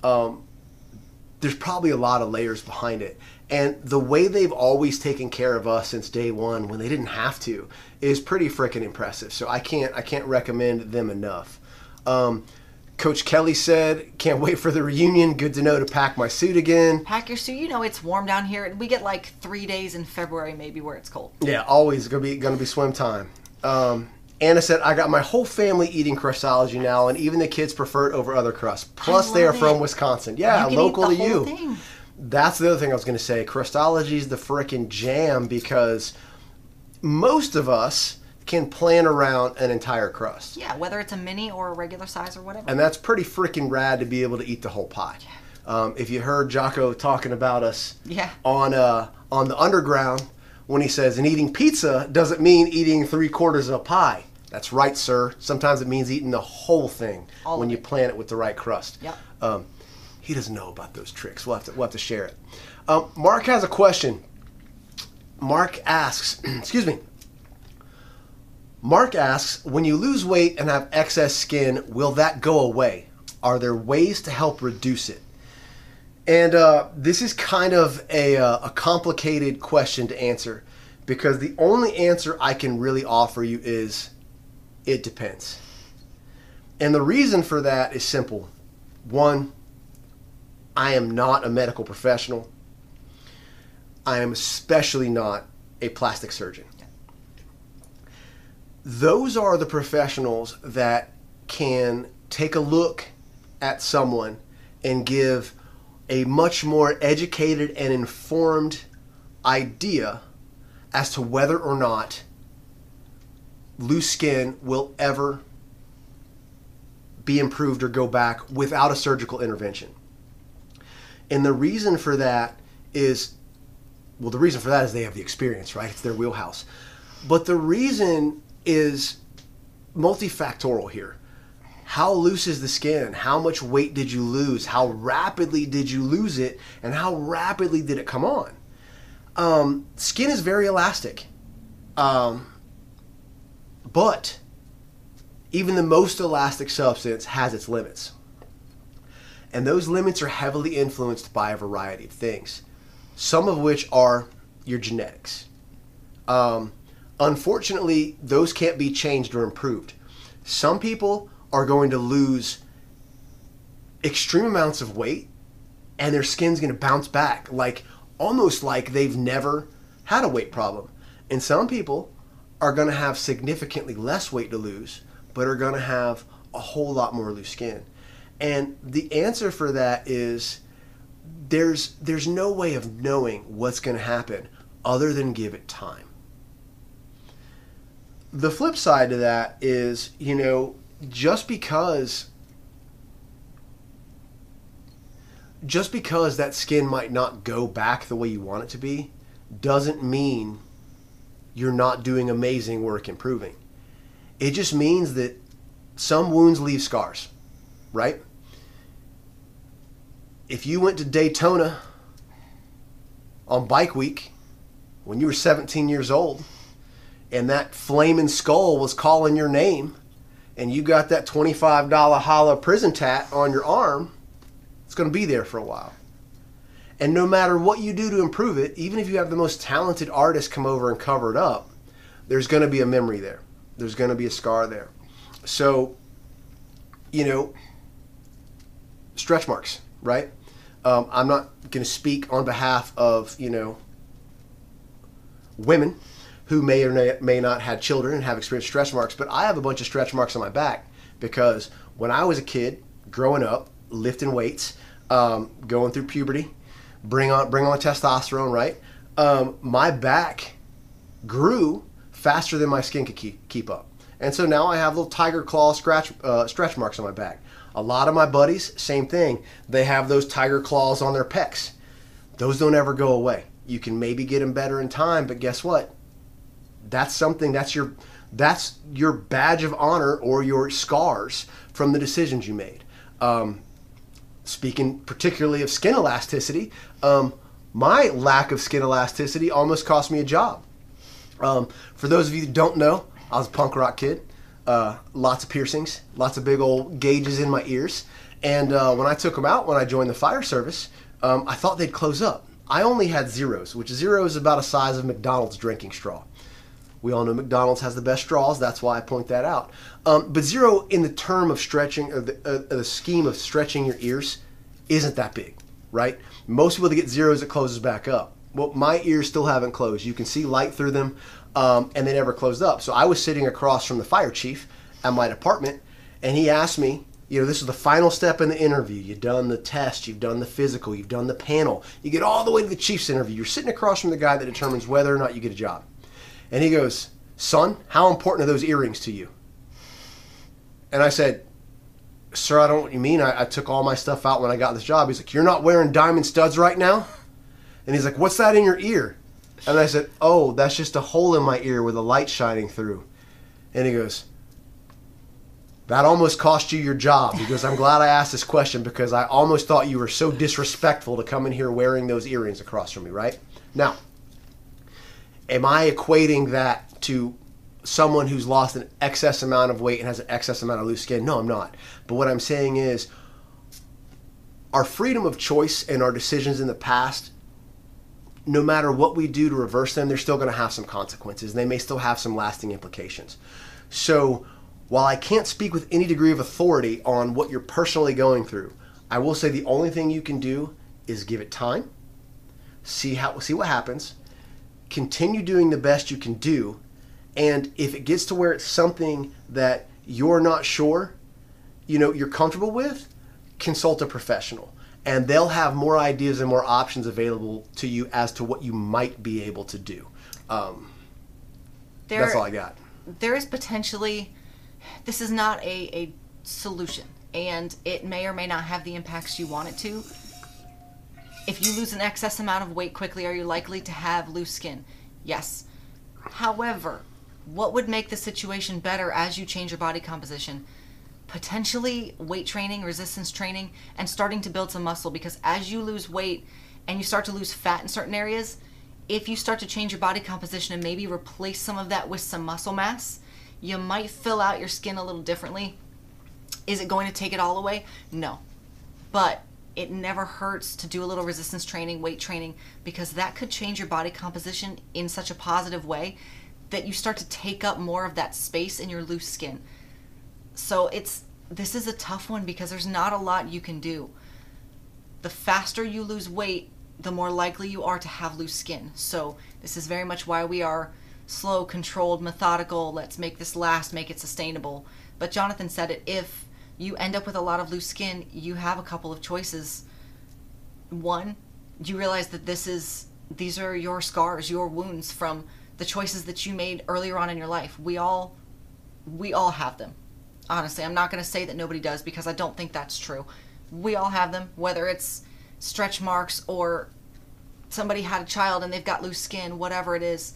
there's probably a lot of layers behind it. And the way they've always taken care of us since day one when they didn't have to is pretty freaking impressive. So I can't recommend them enough. Coach Kelly said, can't wait for the reunion. Good to know to pack my suit again. Pack your suit. You know it's warm down here. We get like 3 days in February maybe where it's cold. Yeah, always gonna be swim time. Anna said, I got my whole family eating Crustology now, and even the kids prefer it over other crusts. Plus, they are from Wisconsin. Yeah, local to you. Thing. That's the other thing I was going to say. Crustology is the frickin' jam, because most of us can plan around an entire crust. Yeah, whether it's a mini or a regular size or whatever. And that's pretty freaking rad to be able to eat the whole pie. Yeah. If you heard Jocko talking about us on the underground, when he says, and eating pizza doesn't mean eating 3/4 of a pie. That's right, sir. Sometimes it means eating the whole thing when you plan it with the right crust. Yep. He doesn't know about those tricks. We'll have to share it. Mark has a question. Mark asks, excuse me. Mark asks, when you lose weight and have excess skin, will that go away? Are there ways to help reduce it? And this is kind of a complicated question to answer, because the only answer I can really offer you is it depends. And the reason for that is simple. One, I am not a medical professional. I am especially not a plastic surgeon. Those are the professionals that can take a look at someone and give a much more educated and informed idea as to whether or not loose skin will ever be improved or go back without a surgical intervention. And the reason for that is, well, the reason for that is they have the experience, right? It's their wheelhouse. But the reason is multifactorial here. How loose is the skin? How much weight did you lose? How rapidly did you lose it? And how rapidly did it come on? Skin is very elastic. But even the most elastic substance has its limits. And those limits are heavily influenced by a variety of things, some of which are your genetics. Unfortunately, those can't be changed or improved. Some people are going to lose extreme amounts of weight and their skin's going to bounce back, almost like they've never had a weight problem. And some people are going to have significantly less weight to lose, but are going to have a whole lot more loose skin. And the answer for that is there's no way of knowing what's going to happen other than give it time. The flip side to that is, just because that skin might not go back the way you want it to be doesn't mean you're not doing amazing work improving. It just means that some wounds leave scars, right? If you went to Daytona on Bike Week when you were 17 years old and that flaming skull was calling your name and you got that $25 hollow prison tat on your arm, it's going to be there for a while. And no matter what you do to improve it, even if you have the most talented artist come over and cover it up, there's going to be a memory there. There's going to be a scar there. So, stretch marks, right? I'm not going to speak on behalf of, women who may or may not have children and have experienced stretch marks, but I have a bunch of stretch marks on my back because when I was a kid, growing up, lifting weights, going through puberty, bring on testosterone, right? My back grew faster than my skin could keep up. And so now I have little tiger claw stretch marks on my back. A lot of my buddies, same thing. They have those tiger claws on their pecs. Those don't ever go away. You can maybe get them better in time, but guess what? That's your badge of honor or your scars from the decisions you made. Speaking particularly of skin elasticity, my lack of skin elasticity almost cost me a job. For those of you that don't know, I was a punk rock kid. Lots of piercings, lots of big old gauges in my ears. And when I took them out when I joined the fire service, I thought they'd close up. I only had zeros, which zero is about the size of McDonald's drinking straw. We all know McDonald's has the best straws. That's why I point that out. But zero in the term of stretching, or the scheme of stretching your ears, isn't that big, right? Most people that get zeros, it closes back up. Well, my ears still haven't closed. You can see light through them, and they never closed up. So I was sitting across from the fire chief at my department, and he asked me, this is the final step in the interview. You've done the test, you've done the physical, you've done the panel. You get all the way to the chief's interview. You're sitting across from the guy that determines whether or not you get a job. And he goes, "Son, how important are those earrings to you?" And I said, "Sir, I don't know what you mean. I took all my stuff out when I got this job." He's like, "You're not wearing diamond studs right now?" And he's like, "What's that in your ear?" And I said, "Oh, that's just a hole in my ear with a light shining through." And he goes, That almost cost you your job, because I'm glad I asked this question, because I almost thought you were so disrespectful to come in here wearing those earrings across from me, right? Now, am I equating that to someone who's lost an excess amount of weight and has an excess amount of loose skin? No, I'm not. But what I'm saying is our freedom of choice and our decisions in the past, no matter what we do to reverse them, they're still going to have some consequences, and they may still have some lasting implications. So while I can't speak with any degree of authority on what you're personally going through, I will say the only thing you can do is give it time, see what happens, continue doing the best you can do, and if it gets to where it's something that you're not sure, you're comfortable with, consult a professional, and they'll have more ideas and more options available to you as to what you might be able to do. That's all I got. There is potentially, this is not a solution, and it may or may not have the impacts you want it to. If you lose an excess amount of weight quickly, are you likely to have loose skin? Yes. However, what would make the situation better as you change your body composition? Potentially weight training, resistance training, and starting to build some muscle, because as you lose weight and you start to lose fat in certain areas, if you start to change your body composition and maybe replace some of that with some muscle mass, you might fill out your skin a little differently. Is it going to take it all away? No. But it never hurts to do a little resistance training, weight training, because that could change your body composition in such a positive way that you start to take up more of that space in your loose skin. So this is a tough one, because there's not a lot you can do. The faster you lose weight, the more likely you are to have loose skin. So this is very much why we are slow, controlled, methodical. Let's make this last, make it sustainable. But Jonathan said it, if you end up with a lot of loose skin, you have a couple of choices. One, you realize that these are your scars, your wounds from the choices that you made earlier on in your life. We all have them. Honestly, I'm not going to say that nobody does, because I don't think that's true. We all have them, whether it's stretch marks or somebody had a child and they've got loose skin, whatever it is.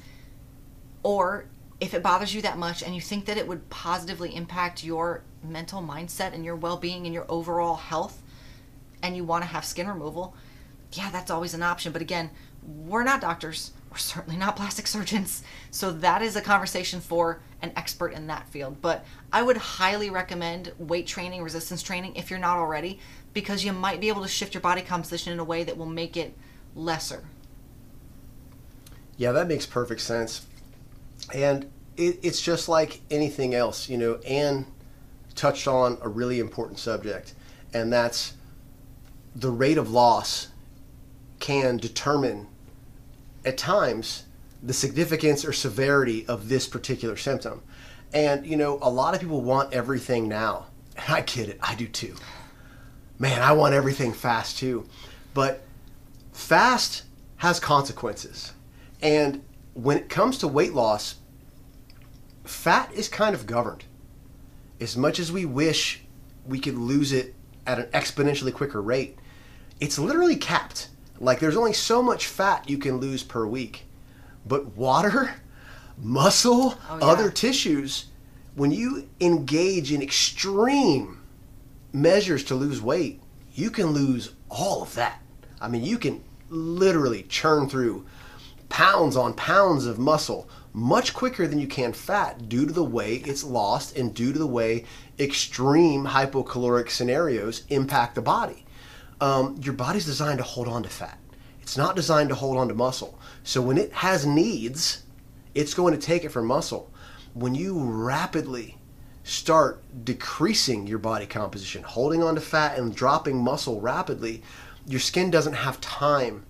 Or if it bothers you that much and you think that it would positively impact your mental mindset and your well-being and your overall health, and you want to have skin removal, yeah, that's always an option. But again, we're not doctors. We're certainly not plastic surgeons. So that is a conversation for an expert in that field. But I would highly recommend weight training, resistance training, if you're not already, because you might be able to shift your body composition in a way that will make it lesser. Yeah, that makes perfect sense. And it's just like anything else. Anne touched on a really important subject, and that's the rate of loss can determine at times the significance or severity of this particular symptom. And a lot of people want everything now, and I get it, I do too. Man, I want everything fast too. But fast has consequences, and when it comes to weight loss, fat is kind of governed. As much as we wish we could lose it at an exponentially quicker rate, it's literally capped. Like, there's only so much fat you can lose per week. But water, muscle, other tissues, when you engage in extreme measures to lose weight, you can lose all of that. I mean, you can literally churn through pounds on pounds of muscle much quicker than you can fat, due to the way it's lost and due to the way extreme hypocaloric scenarios impact the body. Your body's designed to hold on to fat. It's not designed to hold on to muscle. So when it has needs, it's going to take it from muscle. When you rapidly start decreasing your body composition, holding on to fat and dropping muscle rapidly, your skin doesn't have time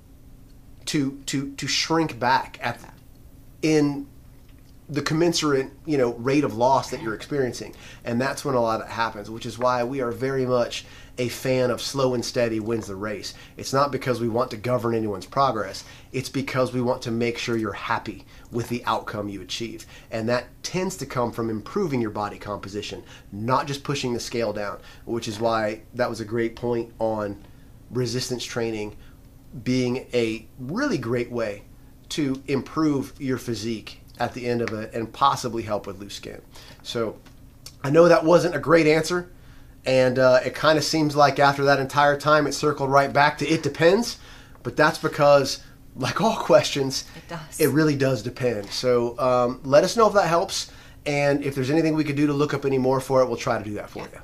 to shrink back in the commensurate rate of loss that you're experiencing. And that's when a lot of it happens, which is why we are very much a fan of slow and steady wins the race. It's not because we want to govern anyone's progress. It's because we want to make sure you're happy with the outcome you achieve. And that tends to come from improving your body composition, not just pushing the scale down, which is why that was a great point on resistance training being a really great way to improve your physique at the end of it and possibly help with loose skin. So I know that wasn't a great answer, and it kind of seems like after that entire time it circled right back to it depends, but that's because, like all questions, it really does depend. So let us know if that helps, and if there's anything we could do to look up any more for it, we'll try to do that for you.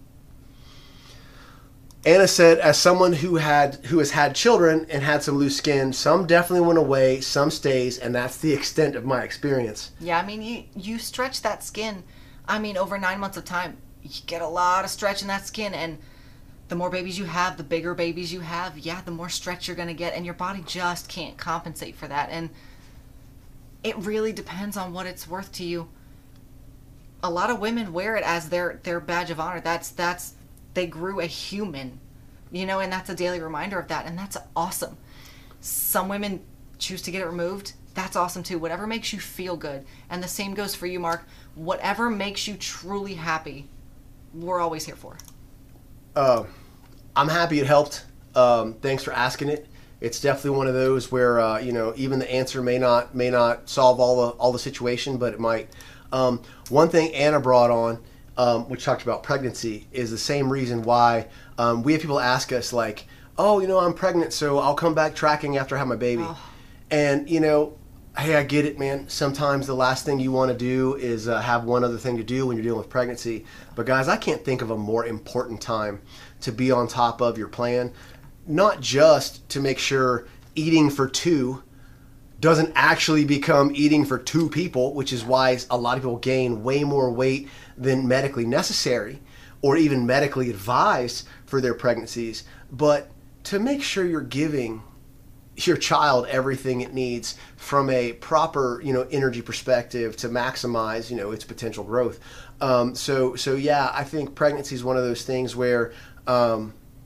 Anna said, as someone who has had children and had some loose skin, some definitely went away, some stays, and that's the extent of my experience. Yeah, I mean, you stretch that skin, over 9 months of time, you get a lot of stretch in that skin, and the more babies you have, the bigger babies you have, the more stretch you're going to get, and your body just can't compensate for that. And it really depends on what it's worth to you. A lot of women wear it as their badge of honor. That's they grew a human, and that's a daily reminder of that, and that's awesome. Some women choose to get it removed. That's awesome too. Whatever makes you feel good. And the same goes for you, Mark. Whatever makes you truly happy, we're always here for. I'm happy it helped. Thanks for asking it. It's definitely one of those where even the answer may not solve all the situation, but it might. One thing Anna brought on, which talked about pregnancy, is the same reason why we have people ask us like, oh, I'm pregnant, so I'll come back tracking after I have my baby. Oh. And hey, I get it, man. Sometimes the last thing you want to do is have one other thing to do when you're dealing with pregnancy. But guys, I can't think of a more important time to be on top of your plan. Not just to make sure eating for two doesn't actually become eating for two people, which is why a lot of people gain way more weight than medically necessary or even medically advised for their pregnancies, but to make sure you're giving your child everything it needs from a proper, energy perspective to maximize, its potential growth. So yeah, I think pregnancy is one of those things where, a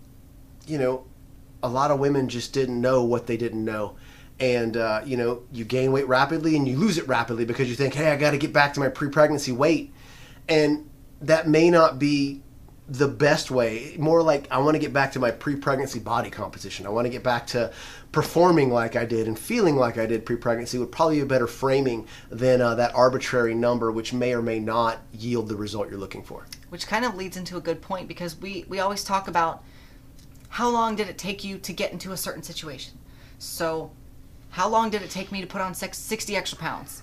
lot of women just didn't know what they didn't know. And, you gain weight rapidly and you lose it rapidly because you think, hey, I got to get back to my pre-pregnancy weight. And that may not be the best way. More like, I want to get back to my pre-pregnancy body composition. I want to get back to performing like I did and feeling like I did pre-pregnancy would probably be a better framing than that arbitrary number, which may or may not yield the result you're looking for. Which kind of leads into a good point, because we always talk about how long did it take you to get into a certain situation. So how long did it take me to put on 60 extra pounds?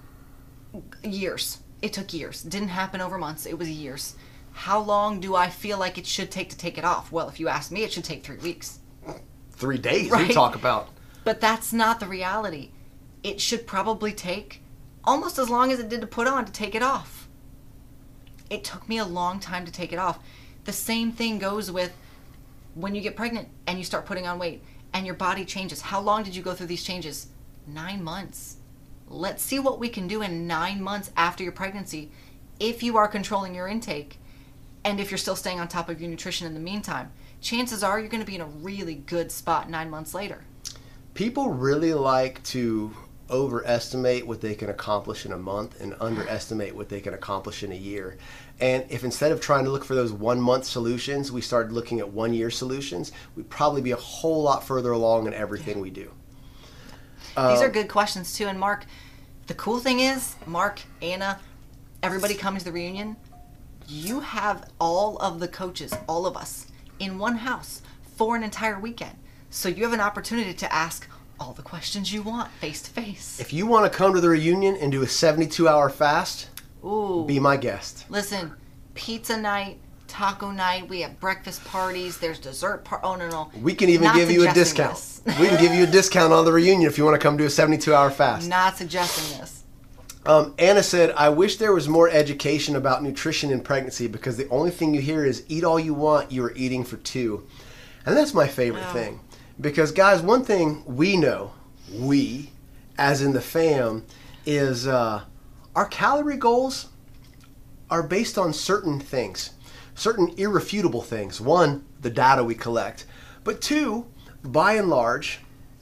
Years. It took years. It didn't happen over months. It was years. How long do I feel like it should take to take it off? Well, if you ask me, it should take 3 weeks. 3 days, right? We talk about. But that's not the reality. It should probably take almost as long as it did to put on to take it off. It took me a long time to take it off. The same thing goes with when you get pregnant and you start putting on weight and your body changes. How long did you go through these changes? 9 months. Let's see what we can do in 9 months after your pregnancy if you are controlling your intake and if you're still staying on top of your nutrition in the meantime. Chances are you're going to be in a really good spot 9 months later. People really like to overestimate what they can accomplish in a month and underestimate what they can accomplish in a year. And if instead of trying to look for those 1 month solutions, we started looking at 1 year solutions, we'd probably be a whole lot further along in everything we do. These are good questions too. And Mark, the cool thing is, Mark, Anna, everybody coming to the reunion, you have all of the coaches, all of us, in one house for an entire weekend. So you have an opportunity to ask all the questions you want face to face. If you want to come to the reunion and do a 72-hour fast, be my guest. Listen, pizza night, taco night, we have breakfast parties, there's dessert oh no. We can even give you a discount. We can give you a discount on the reunion if you want to come do a 72-hour fast. Not suggesting this. Anna said, I wish there was more education about nutrition in pregnancy because the only thing you hear is eat all you want, you are eating for two. And that's my favorite thing. Because, guys, one thing we know, we, as in the fam, is our calorie goals are based on certain things, certain irrefutable things. One, the data we collect. But two, by and large,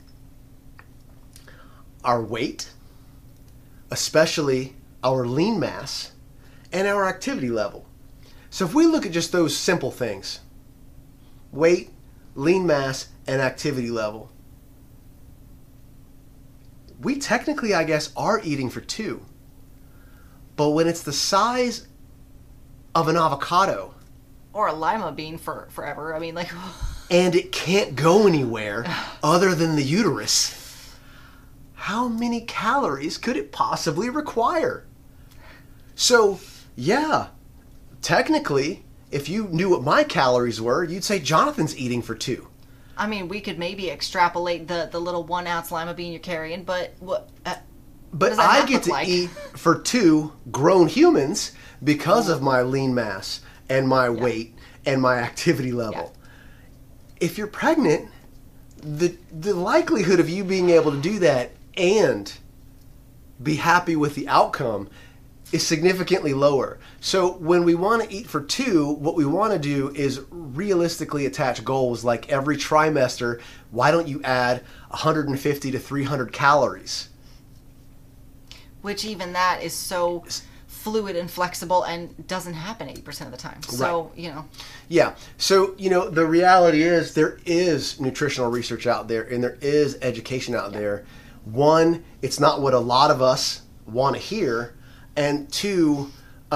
our weight, especially our lean mass, and our activity level. So if we look at just those simple things, weight, lean mass, and activity level, we technically, I guess, are eating for two. But when it's the size of an avocado. Or a lima bean for forever. I mean, like... And it can't go anywhere other than the uterus. How many calories could it possibly require? So, yeah, technically, if you knew what my calories were, you'd say Jonathan's eating for 2. I mean, we could maybe extrapolate the little 1 ounce lima bean you're carrying, but what? But I get to eat for 2 grown humans because of my lean mass and my weight and my activity level. If you're pregnant, the likelihood of you being able to do that and be happy with the outcome is significantly lower. So when we want to eat for 2, what we want to do is realistically attach goals like every trimester, why don't you add 150 to 300 calories? Which even that is so fluid and flexible and doesn't happen 80% of the time. So, Yeah. So, the reality is there is nutritional research out there and there is education out there. One, it's not what a lot of us want to hear. And 2,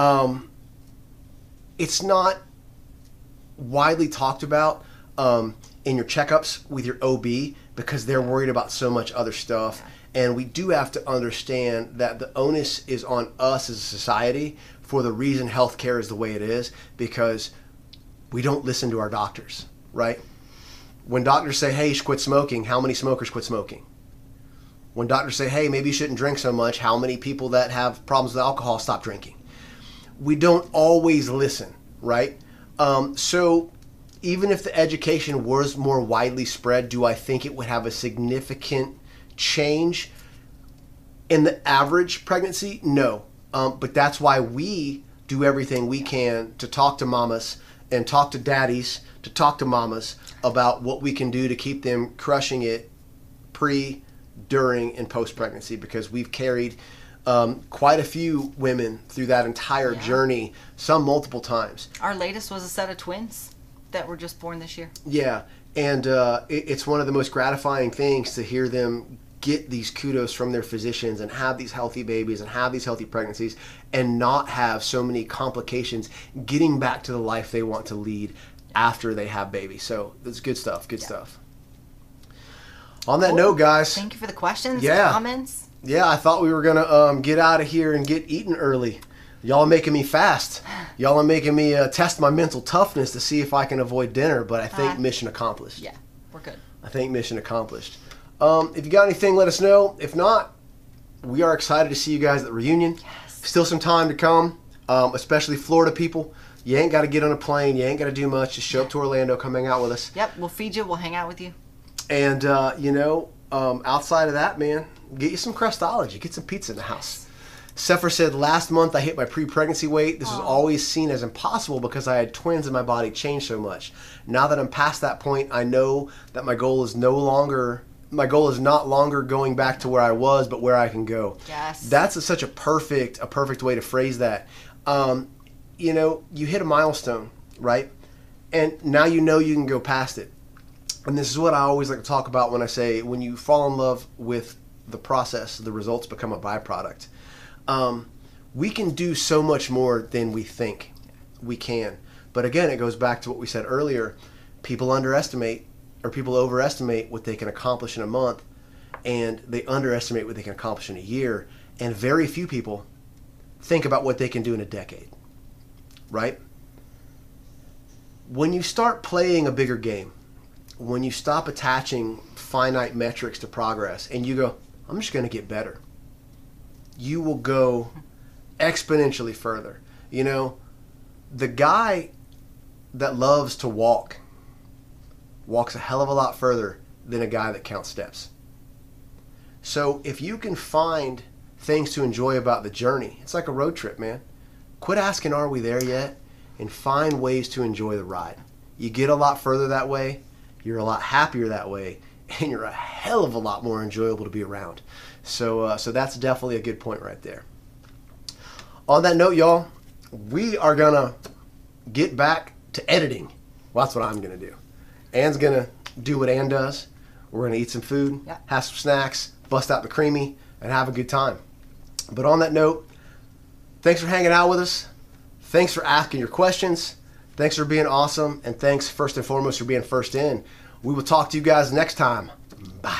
it's not widely talked about in your checkups with your OB because they're worried about so much other stuff. And we do have to understand that the onus is on us as a society for the reason healthcare is the way it is, because we don't listen to our doctors, right? When doctors say, hey, you should quit smoking, how many smokers quit smoking? When doctors say, hey, maybe you shouldn't drink so much, how many people that have problems with alcohol stop drinking? We don't always listen, right? So even if the education was more widely spread, do I think it would have a significant change in the average pregnancy? No. But that's why we do everything we can to talk to mamas and talk to daddies, to talk to mamas about what we can do to keep them crushing it pre, during, and post-pregnancy, because we've carried quite a few women through that entire journey, some multiple times. Our latest was a set of twins that were just born this year. Yeah, and it's one of the most gratifying things to hear them get these kudos from their physicians and have these healthy babies and have these healthy pregnancies and not have so many complications getting back to the life they want to lead after they have babies. So that's good stuff, good stuff. On that note, guys. Thank you for the questions, comments. Yeah, I thought we were going to get out of here and get eaten early. Y'all are making me fast. Y'all are making me test my mental toughness to see if I can avoid dinner, but I think mission accomplished. Yeah, we're good. I think mission accomplished. If you got anything, let us know. If not, we are excited to see you guys at the reunion. Yes. Still some time to come, especially Florida people. You ain't got to get on a plane. You ain't got to do much. Just show up to Orlando, come hang out with us. Yep, we'll feed you. We'll hang out with you. And, outside of that, man, get you some Crustology. Get some pizza in the house. Sepher said, last month I hit my pre-pregnancy weight. This was always seen as impossible because I had twins and my body changed so much. Now that I'm past that point, I know that my goal is not longer going back to where I was, but where I can go. Yes. That's such a perfect way to phrase that. You hit a milestone, right? And now you know you can go past it. And this is what I always like to talk about when I say, when you fall in love with the process, the results become a byproduct. We can do so much more than we think we can. But again, it goes back to what we said earlier. People overestimate what they can accomplish in a month, and they underestimate what they can accomplish in a year. And very few people think about what they can do in a decade, right? When you start playing a bigger game, when you stop attaching finite metrics to progress and you go, I'm just going to get better, you will go exponentially further. The guy that loves to walks a hell of a lot further than a guy that counts steps. So if you can find things to enjoy about the journey, it's like a road trip, man. Quit asking, are we there yet? And find ways to enjoy the ride. You get a lot further that way. You're a lot happier that way. And you're a hell of a lot more enjoyable to be around. So that's definitely a good point right there. On that note, y'all, we are going to get back to editing. Well, that's what I'm going to do. Anne's going to do what Anne does. We're going to eat some food, have some snacks, bust out the creamy, and have a good time. But on that note, thanks for hanging out with us. Thanks for asking your questions. Thanks for being awesome. And thanks, first and foremost, for being first in. We will talk to you guys next time. Bye.